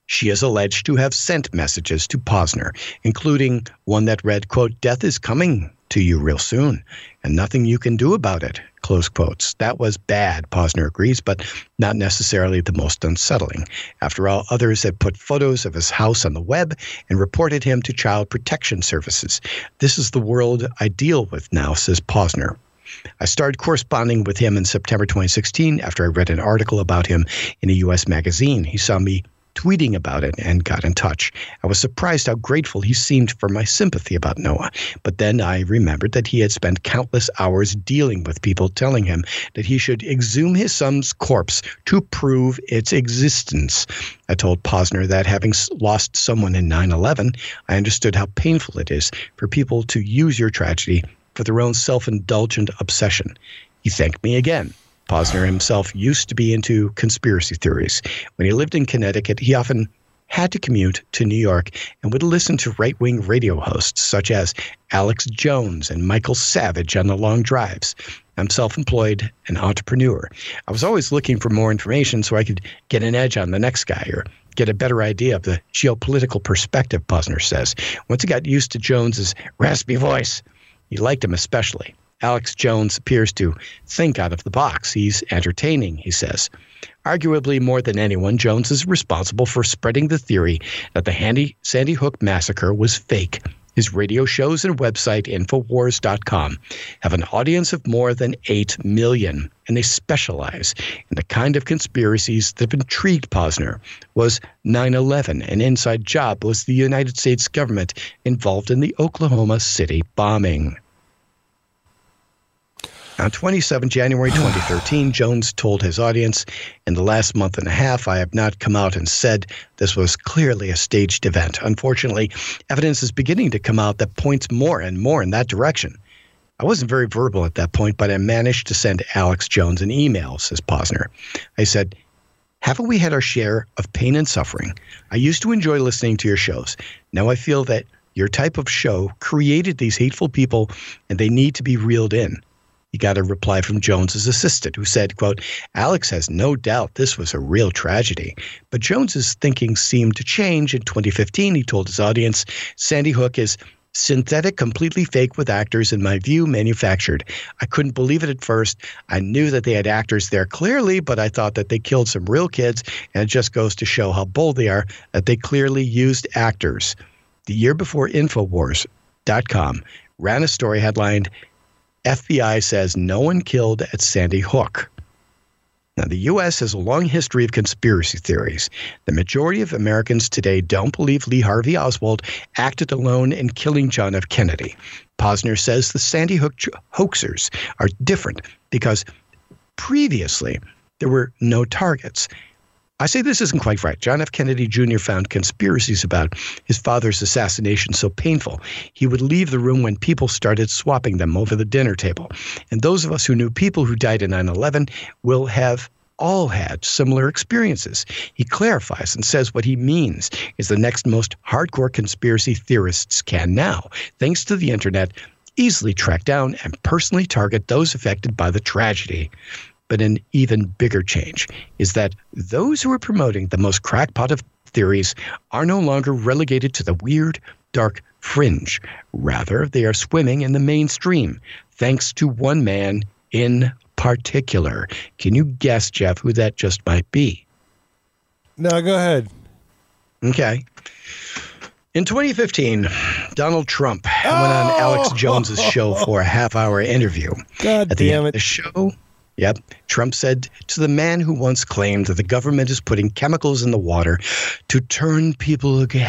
She is alleged to have sent messages to Posner, including one that read, quote, "Death is coming to you real soon, and nothing you can do about it," close quotes. That was bad, Posner agrees, but not necessarily the most unsettling. After all, others had put photos of his house on the web and reported him to Child Protection Services. This is the world I deal with now, says Posner. I started corresponding with him in September twenty sixteen after I read an article about him in a U S magazine. He saw me tweeting about it and got in touch. I was surprised how grateful he seemed for my sympathy about Noah. But then I remembered that he had spent countless hours dealing with people telling him that he should exhume his son's corpse to prove its existence. I told Posner that having lost someone in nine eleven, I understood how painful it is for people to use your tragedy for their own self-indulgent obsession. He thanked me again. Posner himself used to be into conspiracy theories. When he lived in Connecticut, he often had to commute to New York and would listen to right-wing radio hosts such as Alex Jones and Michael Savage on the long drives. I'm self-employed, an entrepreneur. I was always looking for more information so I could get an edge on the next guy or get a better idea of the geopolitical perspective, Posner says. Once he got used to Jones's raspy voice, he liked him especially. Alex Jones appears to think out of the box. He's entertaining, he says. Arguably more than anyone, Jones is responsible for spreading the theory that the Handy, Sandy Hook massacre was fake. His radio shows and website, Infowars dot com, have an audience of more than eight million, and they specialize in the kind of conspiracies that have intrigued Posner. Was nine eleven an inside job? Was the United States government involved in the Oklahoma City bombing? On the twenty-seventh of January twenty thirteen, Jones told his audience, "In the last month and a half, I have not come out and said this was clearly a staged event. Unfortunately, evidence is beginning to come out that points more and more in that direction." I wasn't very verbal at that point, but I managed to send Alex Jones an email, says Posner. I said, "Haven't we had our share of pain and suffering? I used to enjoy listening to your shows. Now I feel that your type of show created these hateful people, and they need to be reeled in." He got a reply from Jones's assistant who said, quote, "Alex has no doubt this was a real tragedy." But Jones's thinking seemed to change. In twenty fifteen, he told his audience, "Sandy Hook is synthetic, completely fake with actors, in my view, manufactured. I couldn't believe it at first. I knew that they had actors there clearly, but I thought that they killed some real kids, and it just goes to show how bold they are that they clearly used actors." The year before, Infowars dot com ran a story headlined, "F B I says no one killed at Sandy Hook." Now, the U S has a long history of conspiracy theories. The majority of Americans today don't believe Lee Harvey Oswald acted alone in killing John F. Kennedy. Posner says the Sandy Hook hoaxers are different because previously there were no targets. I say this isn't quite right. John F. Kennedy Junior found conspiracies about his father's assassination so painful, he would leave the room when people started swapping them over the dinner table. And those of us who knew people who died in nine eleven will have all had similar experiences. He clarifies and says what he means is the next most hardcore conspiracy theorists can now, thanks to the internet, easily track down and personally target those affected by the tragedy. But an even bigger change is that those who are promoting the most crackpot of theories are no longer relegated to the weird, dark fringe. Rather, they are swimming in the mainstream, thanks to one man in particular. Can you guess, Jeff, who that just might be? No, go ahead. Okay. In twenty fifteen, Donald Trump oh! went on Alex Jones's show for a half-hour interview. God At the damn end it. of the show, Yep. Trump said to the man who once claimed that the government is putting chemicals in the water to turn people gay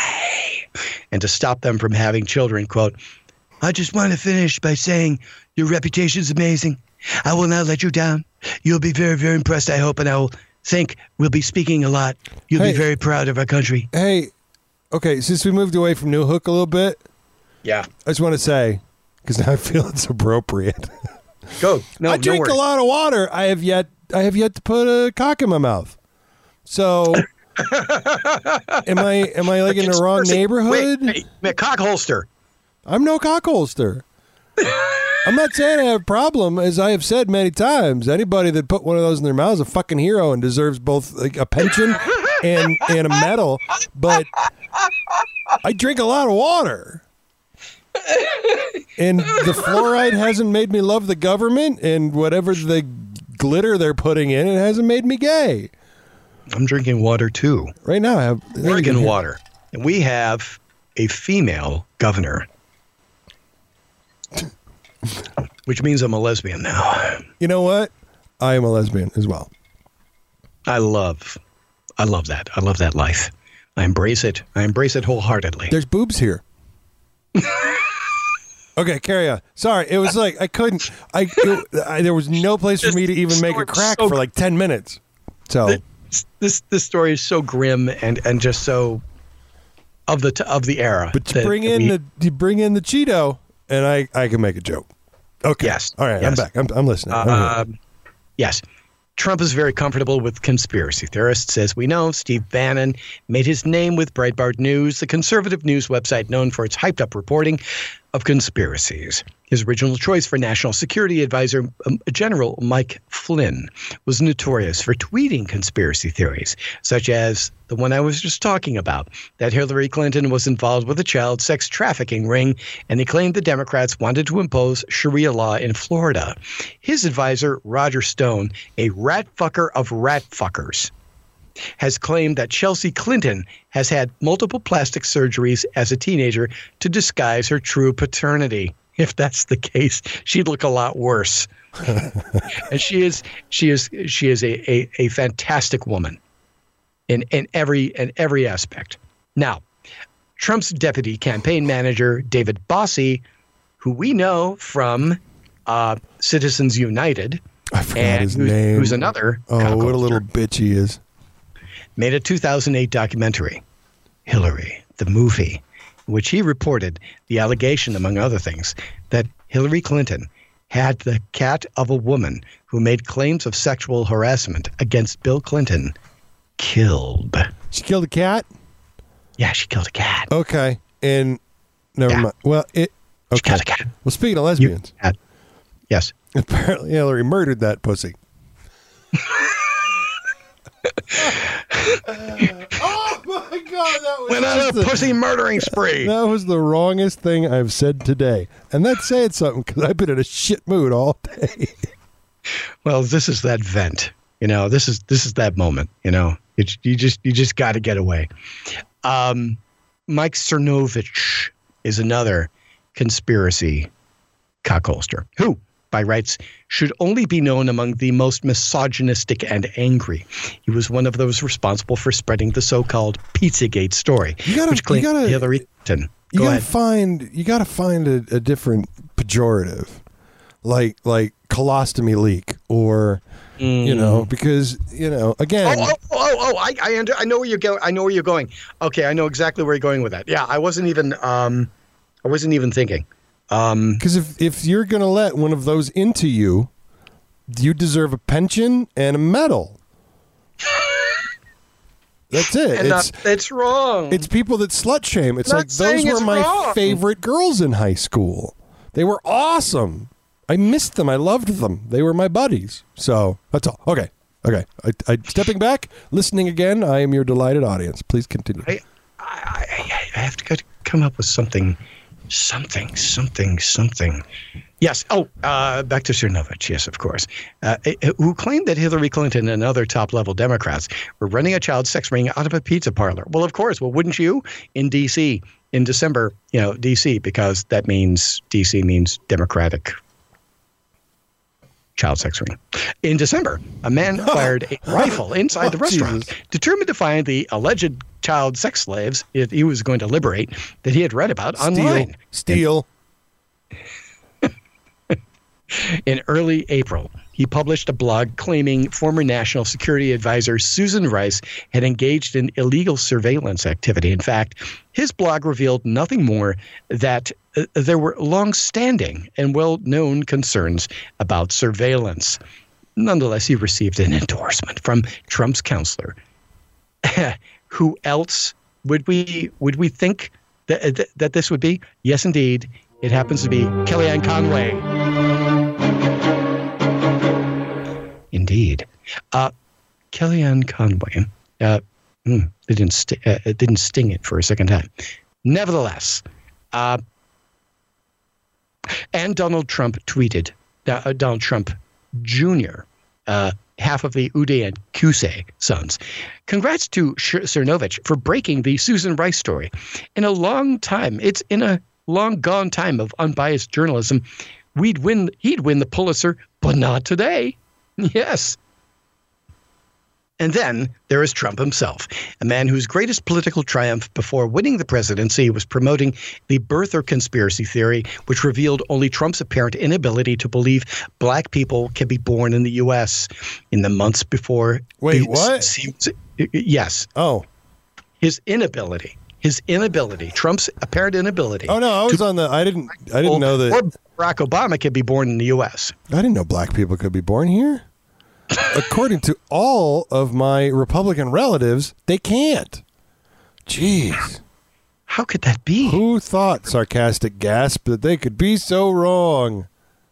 and to stop them from having children, quote, "I just want to finish by saying your reputation is amazing. I will not let you down. You'll be very, very impressed, I hope, and I will think we'll be speaking a lot. You'll hey, be very proud of our country." Hey, okay, since we moved away from New Hook a little bit, yeah, I just want to say, because now I feel it's appropriate. Go. No, I drink no a lot of water. I have yet I have yet to put a cock in my mouth. So am I am I like in the wrong neighborhood? Wait, wait, cock holster. I'm no cock holster. I'm not saying I have a problem, as I have said many times. Anybody that put one of those in their mouth is a fucking hero and deserves both like a pension and and a medal, but I drink a lot of water. And the fluoride hasn't made me love the government, and whatever the glitter they're putting in, it hasn't made me gay. I'm drinking water too. Right now I have Oregon water. And we have a female governor. Which means I'm a lesbian now. You know what? I am a lesbian as well. I love, I love that. I love that life. I embrace it. I embrace it wholeheartedly. There's boobs here. Okay, carry on. Sorry, it was like I couldn't. I, it, I there was no place for me to even make a crack so, for like ten minutes. So this this, this story is so grim and, and just so of the t- of the era. But you bring in we, the you bring in the Cheeto, and I, I can make a joke. Okay. Yes. All right. Yes. I'm back. I'm, I'm listening. I'm uh, yes. Trump is very comfortable with conspiracy theorists. As we know, Steve Bannon made his name with Breitbart News, the conservative news website known for its hyped-up reporting of conspiracies. His original choice for National Security Advisor um, General Mike Flynn was notorious for tweeting conspiracy theories, such as the one I was just talking about, that Hillary Clinton was involved with a child sex trafficking ring, and he claimed the Democrats wanted to impose Sharia law in Florida. His advisor, Roger Stone, a rat fucker of rat fuckers, has claimed that Chelsea Clinton has had multiple plastic surgeries as a teenager to disguise her true paternity. If that's the case, she'd look a lot worse. And she is she is she is a, a, a fantastic woman in, in every in every aspect. Now, Trump's deputy campaign manager, David Bossie, who we know from uh, Citizens United, I forgot and his who's, name. who's another Oh, what a little bitch he is. Made a two thousand eight documentary, Hillary, the movie, in which he reported the allegation, among other things, that Hillary Clinton had the cat of a woman who made claims of sexual harassment against Bill Clinton killed. She killed a cat? Yeah, she killed a cat. Okay. And never Yeah. mind. Well, it okay. She killed a cat. Well, speaking of You- lesbians, cat. Yes. apparently Hillary murdered that pussy. Oh my God, that was Went on a just the- pussy murdering spree. That was the wrongest thing I've said today. And that's saying something because I've been in a shit mood all day. Well, this is that vent. You know, this is this is that moment. You know, it, you just you just got to get away. Um, Mike Cernovich is another conspiracy cockholster who, by rights, should only be known among the most misogynistic and angry. He was one of those responsible for spreading the so-called Pizzagate story, You gotta- which claimed you gotta- Hillary Clinton. You Go gotta ahead. find you gotta find a, a different pejorative, like like colostomy leak, or you know, because you know, again, Oh, oh, oh, oh! I, I, under, I know where you're going. I know where you're going. Okay, I know exactly where you're going with that. Yeah, I wasn't even, um, I wasn't even thinking. Um, because if if you're gonna let one of those into you, you deserve a pension and a medal. That's it. and It's not, it's wrong. it's people that slut shame. It's Not like those saying were it's my wrong. favorite girls in high school. They were awesome. I missed them. I loved them. They were my buddies. So that's all. Okay. Okay. I, I stepping back, listening again. I am your delighted audience. Please continue. I, I, I, I have to go to come up with something, something, something, something. Yes. Oh, uh, back to Cernovich. Yes, of course. Uh, who claimed that Hillary Clinton and other top-level Democrats were running a child sex ring out of a pizza parlor. Well, of course. Well, wouldn't you? In D C in December, you know, D C, because that means D C means Democratic child sex ring. In December, a man fired a rifle inside the Oh, restaurant, Jesus. determined to find the alleged child sex slaves that he was going to liberate that he had read about online. Steal. In early April, he published a blog claiming former National Security Advisor Susan Rice had engaged in illegal surveillance activity. In fact, his blog revealed nothing more that uh, there were long-standing and well-known concerns about surveillance. Nonetheless, he received an endorsement from Trump's counselor. Who else would we would we think that, that that this would be? Yes, indeed. It happens to be Kellyanne Conway. Indeed. Uh, Kellyanne Conway uh, Mm, it didn't st- uh, it didn't sting it for a second time. Nevertheless, uh, and Donald Trump tweeted, uh, Donald Trump Junior, uh, half of the Uday and Qusay sons. Congrats to Cernovich for breaking the Susan Rice story. In a long time, it's in a long gone time of unbiased journalism, we'd win. He'd win the Pulitzer, but not today. Yes. And then there is Trump himself, a man whose greatest political triumph before winning the presidency was promoting the birther conspiracy theory, which revealed only Trump's apparent inability to believe black people can be born in the U S in the months before. Wait, the, what? C- yes. Oh. His inability. His inability. Trump's apparent inability. Oh, no, I was to, on the, I didn't, I didn't know that. Or Barack Obama can be born in the U S. I didn't know black people could be born here. According to all of my Republican relatives, they can't. Jeez. How could that be? Who thought, sarcastic gasp, that they could be so wrong?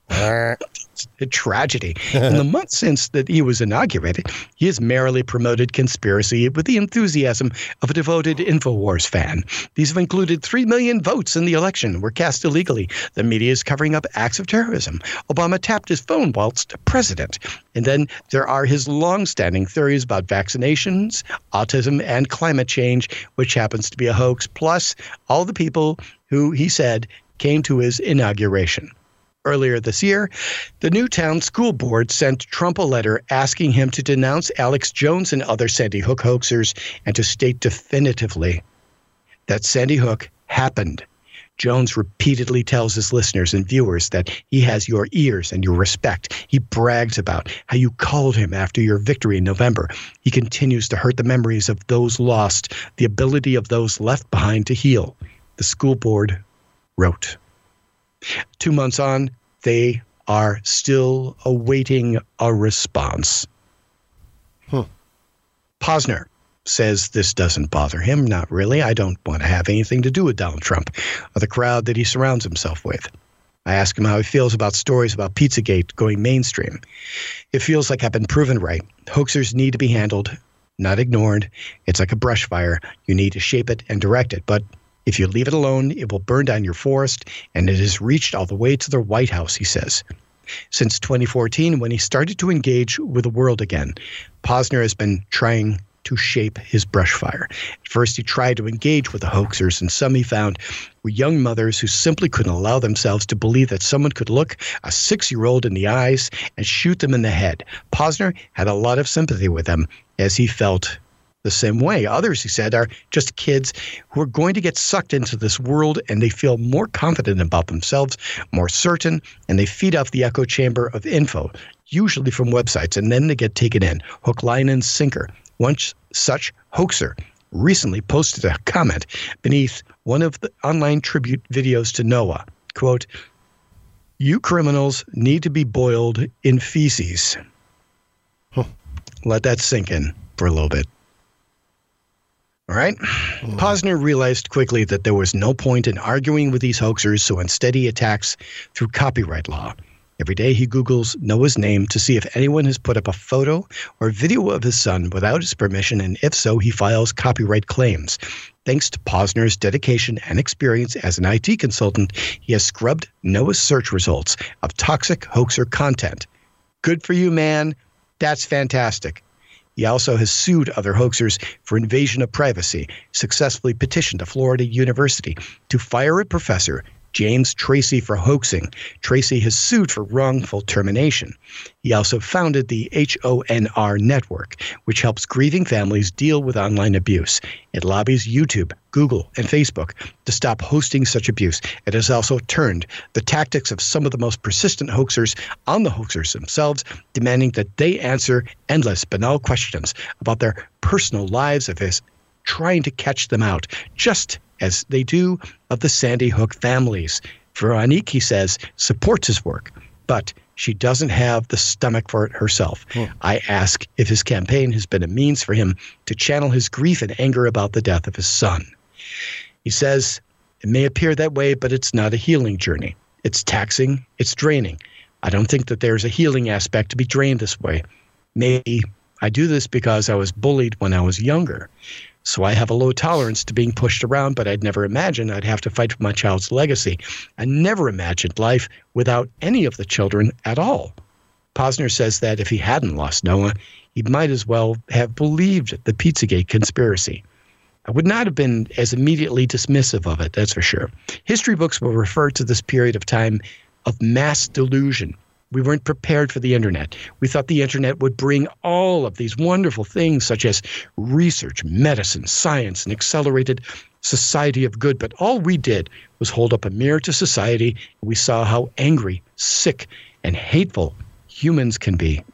It's a tragedy. In the months since that he was inaugurated, he has merrily promoted conspiracy with the enthusiasm of a devoted InfoWars fan. These have included three million votes in the election were cast illegally. The media is covering up acts of terrorism. Obama tapped his phone whilst president. And then there are his long-standing theories about vaccinations, autism, and climate change, which happens to be a hoax, plus all the people who, he said, came to his inauguration. Earlier this year, the Newtown School Board sent Trump a letter asking him to denounce Alex Jones and other Sandy Hook hoaxers and to state definitively that Sandy Hook happened. Jones repeatedly tells his listeners and viewers that he has your ears and your respect. He brags about how you called him after your victory in November. He continues to hurt the memories of those lost, the ability of those left behind to heal. The school board wrote. Two months on, they are still awaiting a response. Huh. Posner says this doesn't bother him. Not really. I don't want to have anything to do with Donald Trump or the crowd that he surrounds himself with. I ask him how he feels about stories about Pizzagate going mainstream. It feels like I've been proven right. Hoaxers need to be handled, not ignored. It's like a brush fire. You need to shape it and direct it, but if you leave it alone, it will burn down your forest, and it has reached all the way to the White House, he says. Since twenty fourteen, when he started to engage with the world again, Posner has been trying to shape his brush fire. At first, he tried to engage with the hoaxers, and some he found were young mothers who simply couldn't allow themselves to believe that someone could look a six-year-old in the eyes and shoot them in the head. Posner had a lot of sympathy with them, as he felt the same way. Others, he said, are just kids who are going to get sucked into this world, and they feel more confident about themselves, more certain, and they feed off the echo chamber of info, usually from websites, and then they get taken in, hook, line, and sinker. One such hoaxer recently posted a comment beneath one of the online tribute videos to Noah. Quote, "You criminals need to be boiled in feces." Huh. Let that sink in for a little bit. All right. Mm. Posner realized quickly that there was no point in arguing with these hoaxers, so instead he attacks through copyright law. Every day he Googles Noah's name to see if anyone has put up a photo or video of his son without his permission, and if so, he files copyright claims. Thanks to Posner's dedication and experience as an I T consultant, he has scrubbed Noah's search results of toxic hoaxer content. Good for you, man. That's fantastic. He also has sued other hoaxers for invasion of privacy, successfully petitioned a Florida university to fire a professor, James Tracy, for hoaxing. Tracy has sued for wrongful termination. He also founded the H O N R Network, which helps grieving families deal with online abuse. It lobbies YouTube, Google, and Facebook to stop hosting such abuse. It has also turned the tactics of some of the most persistent hoaxers on the hoaxers themselves, demanding that they answer endless, banal questions about their personal lives of his, trying to catch them out, just as they do of the Sandy Hook families. Veronique, he says, supports his work, but she doesn't have the stomach for it herself. Hmm. I ask if his campaign has been a means for him to channel his grief and anger about the death of his son. He says, it may appear that way, but it's not a healing journey. It's taxing, it's draining. I don't think that there's a healing aspect to be drained this way. Maybe I do this because I was bullied when I was younger. So I have a low tolerance to being pushed around, but I'd never imagined I'd have to fight for my child's legacy. I never imagined life without any of the children at all. Posner says that if he hadn't lost Noah, he might as well have believed the Pizzagate conspiracy. I would not have been as immediately dismissive of it, that's for sure. History books will refer to this period of time of mass delusion. We weren't prepared for the internet. We thought the internet would bring all of these wonderful things such as research, medicine, science, an accelerated society of good. But all we did was hold up a mirror to society, and we saw how angry, sick, and hateful humans can be.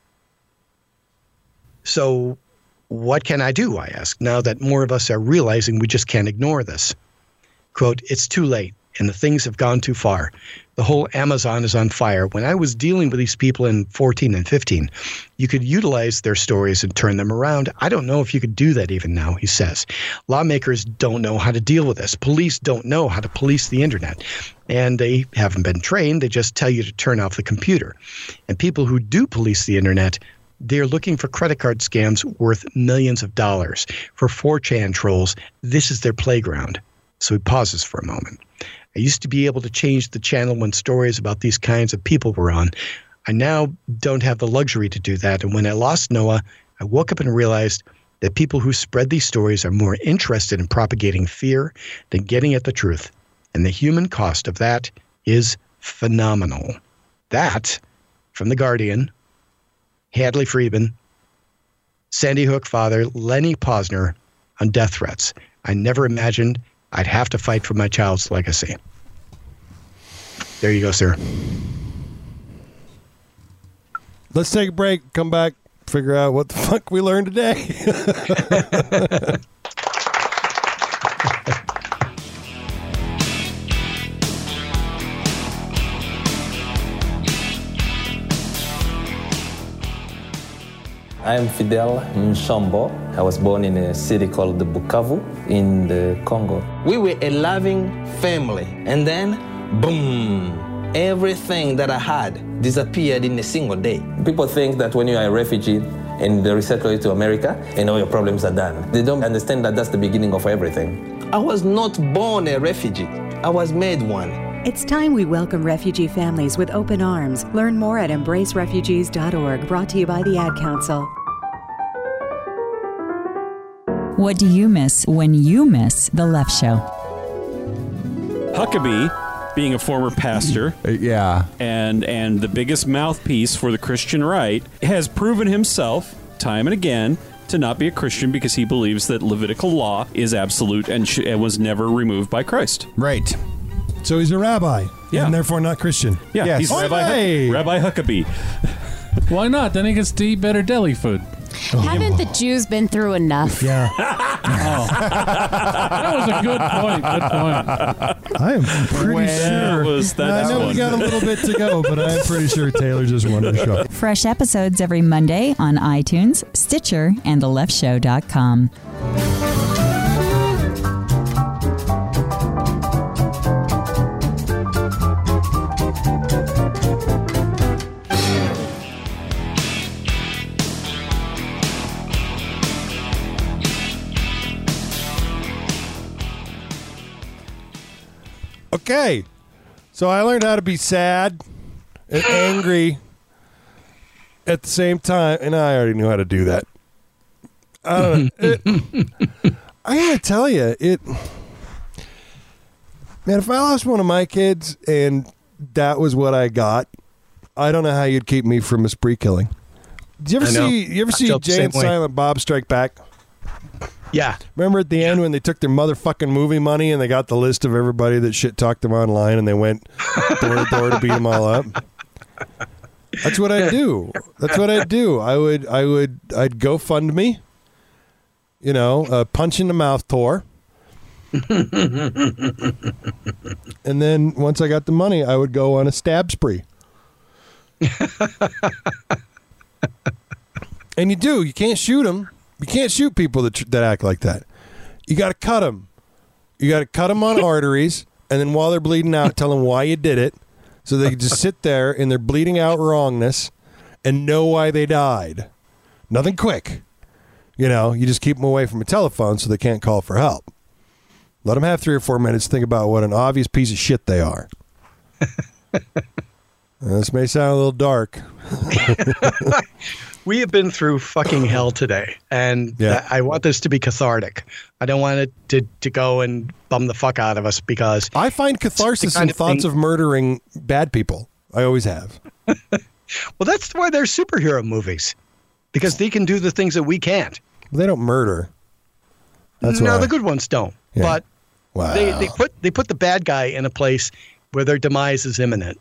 So what can I do, I ask, now that more of us are realizing we just can't ignore this? Quote, it's too late, and the things have gone too far. The whole Amazon is on fire. When I was dealing with these people in fourteen and fifteen, you could utilize their stories and turn them around. I don't know if you could do that even now, he says. Lawmakers don't know how to deal with this. Police don't know how to police the internet. And they haven't been trained. They just tell you to turn off the computer. And people who do police the internet, they're looking for credit card scams worth millions of dollars. For four chan trolls, this is their playground. So he pauses for a moment. I used to be able to change the channel when stories about these kinds of people were on. I now don't have the luxury to do that. And when I lost Noah, I woke up and realized that people who spread these stories are more interested in propagating fear than getting at the truth. And the human cost of that is phenomenal. That, from The Guardian, Hadley Friedman, Sandy Hook father Lenny Posner on death threats. I never imagined I'd have to fight for my child's legacy. There you go, sir. Let's take a break, come back, figure out what the fuck we learned today. I am Fidel Nshambo. I was born in a city called Bukavu in the Congo. We were a loving family, and then, boom, everything that I had disappeared in a single day. People think that when you are a refugee and they resettle you to America, and all your problems are done. They don't understand that that's the beginning of everything. I was not born a refugee. I was made one. It's time we welcome refugee families with open arms. Learn more at embrace refugees dot org, brought to you by the Ad Council. What do you miss when you miss The Left Show? Huckabee, being a former pastor, yeah, and and the biggest mouthpiece for the Christian right, has proven himself time and again to not be a Christian because he believes that Levitical law is absolute and, sh- and was never removed by Christ. Right. So he's a rabbi, yeah, and therefore not Christian. Yeah, yes. he's Rabbi, hey. Huck- Rabbi Huckabee. Why not? Then he gets to eat better deli food. Oh. Haven't the Jews been through enough? Yeah. Oh. That was a good point. Good point. I am pretty well, sure. That was, that's I know one. we got a little bit to go, but I'm pretty sure Taylor just won the show. Fresh episodes every Monday on iTunes, Stitcher, and the left show dot com. Okay, so I learned how to be sad and angry at the same time, and I already knew how to do that. I don't know. It, I gotta tell you, it. Man, if I lost one of my kids and that was what I got, I don't know how you'd keep me from a spree killing. Did you ever see? You ever see Jay and Silent Bob Strike Back? Yeah. Remember at the end when they took their motherfucking movie money and they got the list of everybody that shit talked them online and they went door to door to beat them all up? That's what I'd do. That's what I'd do. I would, I would, I'd go fund me. You know, uh, punch in the mouth tour. And then once I got the money, I would go on a stab spree. And you do. You can't shoot them. You can't shoot people that that act like that. You got to cut them. You got to cut them on arteries, and then while they're bleeding out, tell them why you did it, so they can just sit there in their bleeding out wrongness and know why they died. Nothing quick. You know, you just keep them away from a telephone so they can't call for help. Let them have three or four minutes to think about what an obvious piece of shit they are. This may sound a little dark. We have been through fucking hell today, and Yeah. I want this to be cathartic. I don't want it to, to go and bum the fuck out of us because I find catharsis kind in of thoughts thing- of murdering bad people. I always have. Well, that's why they're superhero movies, because they can do the things that we can't. They don't murder. That's no, why. the good ones don't. Yeah. But Wow. they, they put they put the bad guy in a place where their demise is imminent.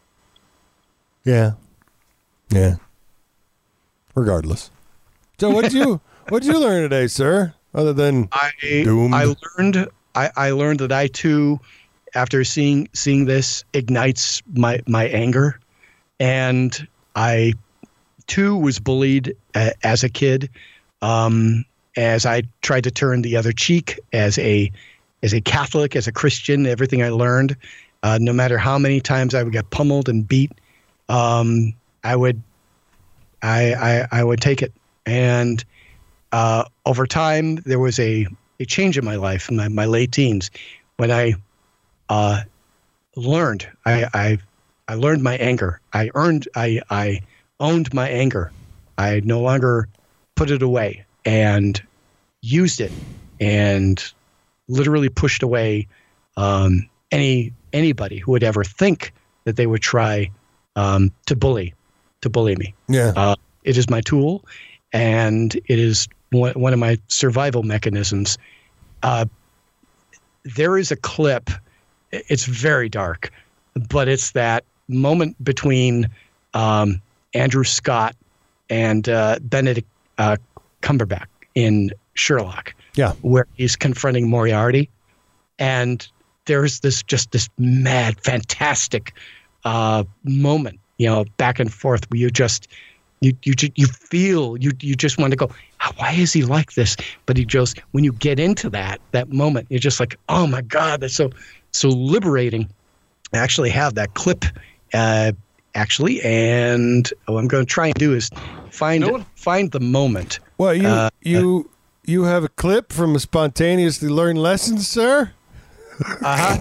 Yeah. Yeah. Regardless. So what did you what did you learn today, sir? Other than I doomed? I learned I, I learned that I too, after seeing seeing this, ignites my my anger, and I too was bullied uh, as a kid, um, as I tried to turn the other cheek as a as a Catholic, as a Christian. Everything I learned, uh, no matter how many times I would get pummeled and beat, um, I would I, I I would take it. And uh, over time, there was a, a change in my life in my, my late teens when I uh, learned I, I I learned my anger. I earned I I owned my anger. I no longer put it away and used it and literally pushed away um, any anybody who would ever think that they would try um, to bully to bully me. Yeah. Uh, it is my tool, and it is one, one of my survival mechanisms. Uh, there is a clip. It's very dark, but it's that moment between um, Andrew Scott and uh, Benedict uh, Cumberbatch in Sherlock. Yeah. Where he's confronting Moriarty, and there's this just this mad, fantastic uh, moment, you know, back and forth where you just you you ju- you feel you you just want to go, why is he like this? But he just, when you get into that that moment, you're just like, oh my God, that's so so liberating. I actually have that clip, uh, actually, and what I'm going to try and do is find find the moment. Well, you Uh, you you have a clip from a spontaneously learned lesson, sir? Uh-huh.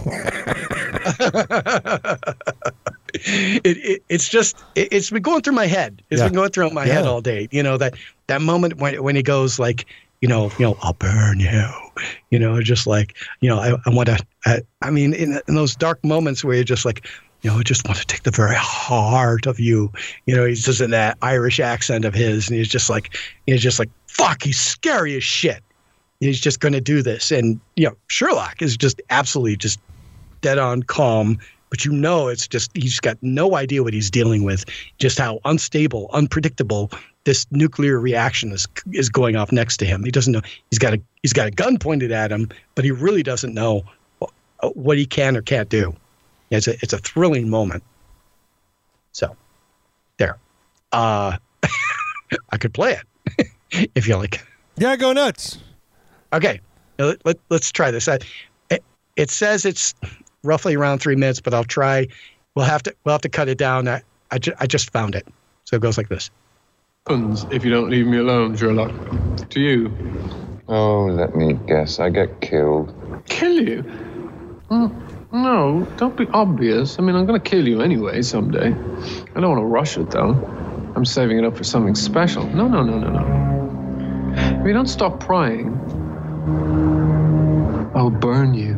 it, it it's just it, it's been going through my head. It's Yeah. been going through my head Yeah. all day. You know, that that moment when when he goes like, you know, you know, I'll burn you. You know, just like, you know, I, I want to. I, I mean, in, in those dark moments where you're just like, you know, I just want to take the very heart of you. You know, he's just in that Irish accent of his, and he's just like, he's just like, fuck, he's scary as shit. He's just going to do this. And, you know, Sherlock is just absolutely just dead on calm, but you know, it's just, he's got no idea what he's dealing with, just how unstable, unpredictable this nuclear reaction is is going off next to him. He doesn't know, he's got a, he's got a gun pointed at him, but he really doesn't know what he can or can't do. It's a, it's a thrilling moment. So there, uh, I could play it if you like. Yeah, go nuts. Okay, let, let, let's try this. I, it, it says it's roughly around three minutes, but I'll try. We'll have to we'll have to cut it down. I I, ju- I just found it, so it goes like this. Happens if you don't leave me alone, Sherlock. To you. Oh, let me guess. I get killed. Kill you? Mm, no, don't be obvious. I mean, I'm going to kill you anyway someday. I don't want to rush it, though. I'm saving it up for something special. No, no, no, no, no. If you don't stop prying, I'll burn you.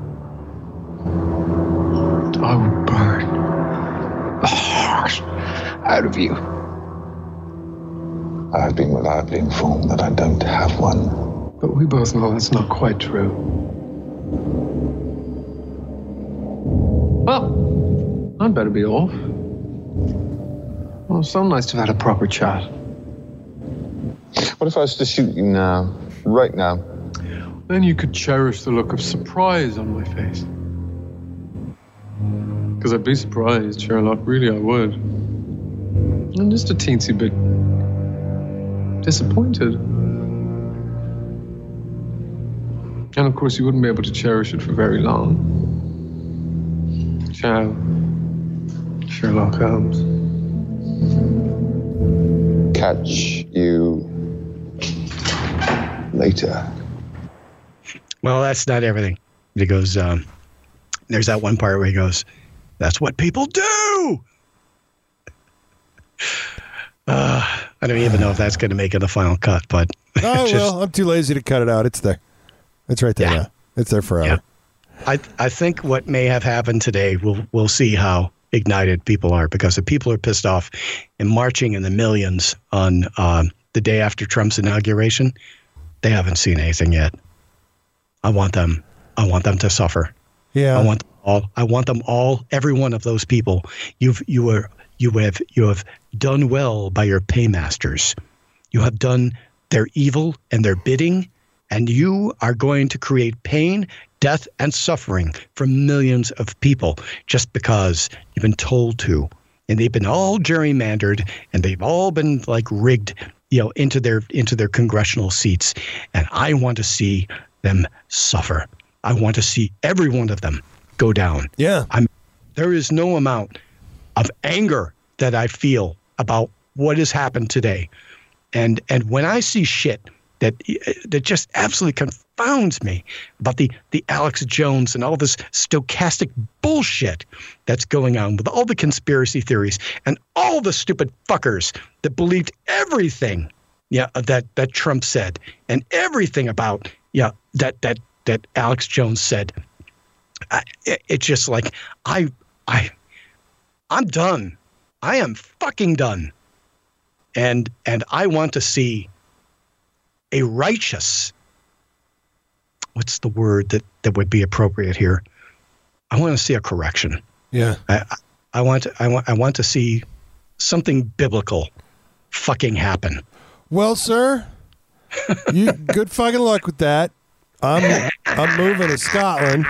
I will burn the heart out of you. I've been reliably informed that I don't have one. But we both know that's not quite true. Well, I'd better be off. Well, it's so nice to have had a proper chat. What if I was to shoot you now? Right now? Then you could cherish the look of surprise on my face. Because I'd be surprised, Sherlock. Really, I would. I'm just a teensy bit disappointed. And of course, you wouldn't be able to cherish it for very long. Ciao, Sherlock Holmes. catch you later. Well, that's not everything. He goes, um, there's that one part where he goes, that's what people do. Uh, I don't even know if that's going to make it the final cut, but oh just, well, I'm too lazy to cut it out. It's there. It's right there Yeah. now. It's there forever. Yeah. I I think what may have happened today, we'll we'll see how ignited people are, because if people are pissed off and marching in the millions on um, the day after Trump's inauguration, they haven't seen anything yet. I want them. I want them to suffer. Yeah. I want them all. I want them all. Every one of those people. You've you were you have you have done well by your paymasters. You have done their evil and their bidding, and you are going to create pain, death, and suffering for millions of people just because you've been told to. And they've been all gerrymandered, and they've all been like rigged, you know, into their into their congressional seats. And I want to see them suffer. I want to see every one of them go down. Yeah. I'm there is no amount of anger that I feel about what has happened today. And and when I see shit that that just absolutely confounds me about the, the Alex Jones and all this stochastic bullshit that's going on with all the conspiracy theories and all the stupid fuckers that believed everything yeah, that, that Trump said and everything about yeah that that that Alex Jones said. I, it, it's just like I I I'm done. I am fucking done. And and I want to see a righteous, what's the word that, that would be appropriate here? I want to see a correction. Yeah. I, I want to, I want I want to see something biblical fucking happen. Well, sir, you good fucking luck with that. I'm I'm moving to Scotland.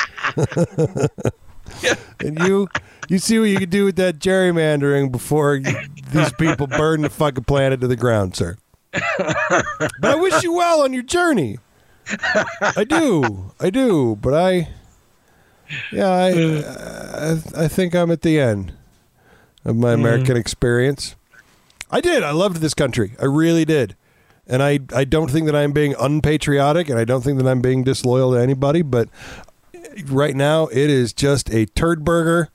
And you you see what you can do with that gerrymandering before you, these people burn the fucking planet to the ground, sir. But I wish you well on your journey. I do. I do. But I, yeah, I, I, I think I'm at the end of my American mm. experience. I did. I loved this country. I really did. And I, I don't think that I'm being unpatriotic, and I don't think that I'm being disloyal to anybody, but right now it is just a turd burger,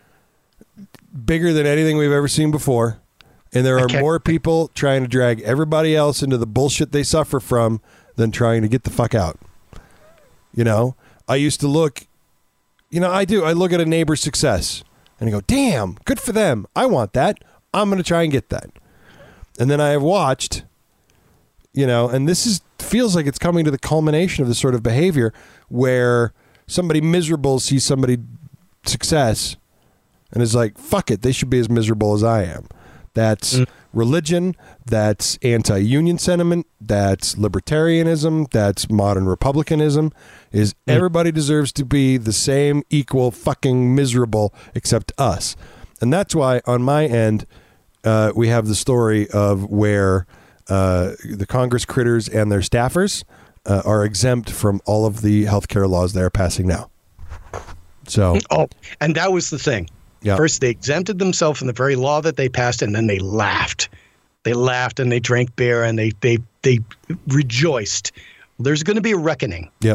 bigger than anything we've ever seen before. And there are more people trying to drag everybody else into the bullshit they suffer from than trying to get the fuck out. You know, I used to look, you know, I do. I look at a neighbor's success and I go, damn, good for them. I want that. I'm going to try and get that. And then I have watched, you know, and this is feels like it's coming to the culmination of this sort of behavior where somebody miserable sees somebody success and is like, fuck it, they should be as miserable as I am. That's mm. religion, that's anti-union sentiment, that's libertarianism, that's modern republicanism, is mm. everybody deserves to be the same, equal, fucking miserable except us. And that's why on my end, uh, we have the story of where uh, the Congress critters and their staffers uh, are exempt from all of the healthcare laws they are passing now. So, oh, and that was the thing. Yep. First, they exempted themselves from the very law that they passed, and then they laughed. They laughed and they drank beer and they they they rejoiced. There's going to be a reckoning. Yep.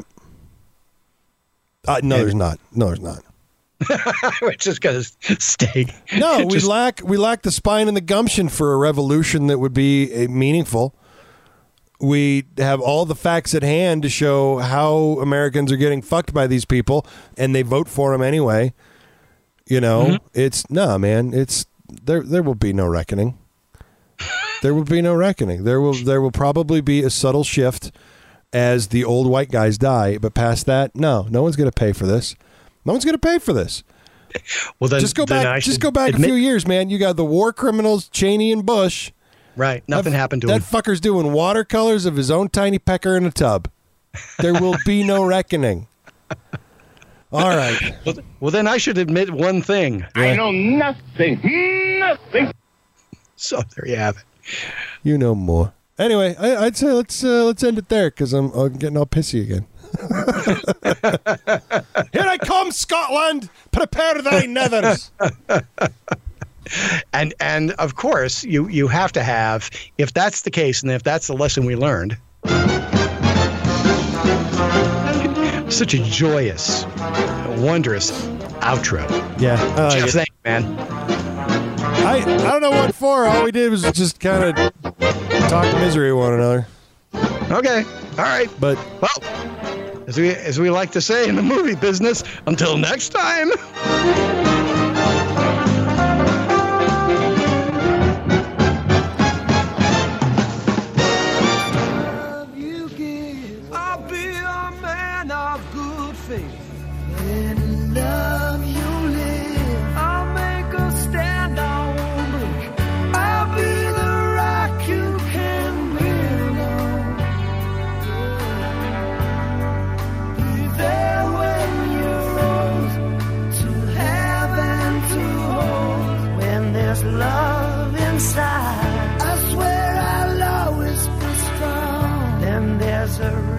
Uh, no, and, there's not. No, there's not. We're just going to stay. No, we just, lack we lack the spine and the gumption for a revolution that would be uh, meaningful. We have all the facts at hand to show how Americans are getting fucked by these people, and they vote for them anyway. You know, mm-hmm. it's no, man. It's there. There will be no reckoning. There will be no reckoning. There will. There will probably be a subtle shift as the old white guys die. But past that, no, no one's going to pay for this. No one's going to pay for this. Well, then just go then back. Just go back admit- a few years, man. You got the war criminals, Cheney and Bush. Right. Nothing that, happened to that him. That fucker's doing watercolors of his own tiny pecker in a tub. There will be no reckoning. All right. Well, well, then I should admit one thing. I know nothing. Nothing. So there you have it. You know more. Anyway, I, I'd say let's uh, let's end it there because I'm, I'm getting all pissy again. Here I come, Scotland. Prepare thy nethers. And and of course, you you have to have, if that's the case, and if that's the lesson we learned, such a joyous, wondrous outro. Yeah, I like Jeff, it. thank you, man. I I don't know what for. All we did was just kind of talk misery to one another. Okay, all right. But well, as we as we like to say in the movie business, until next time. Love inside. I swear I'll always be strong. Then there's a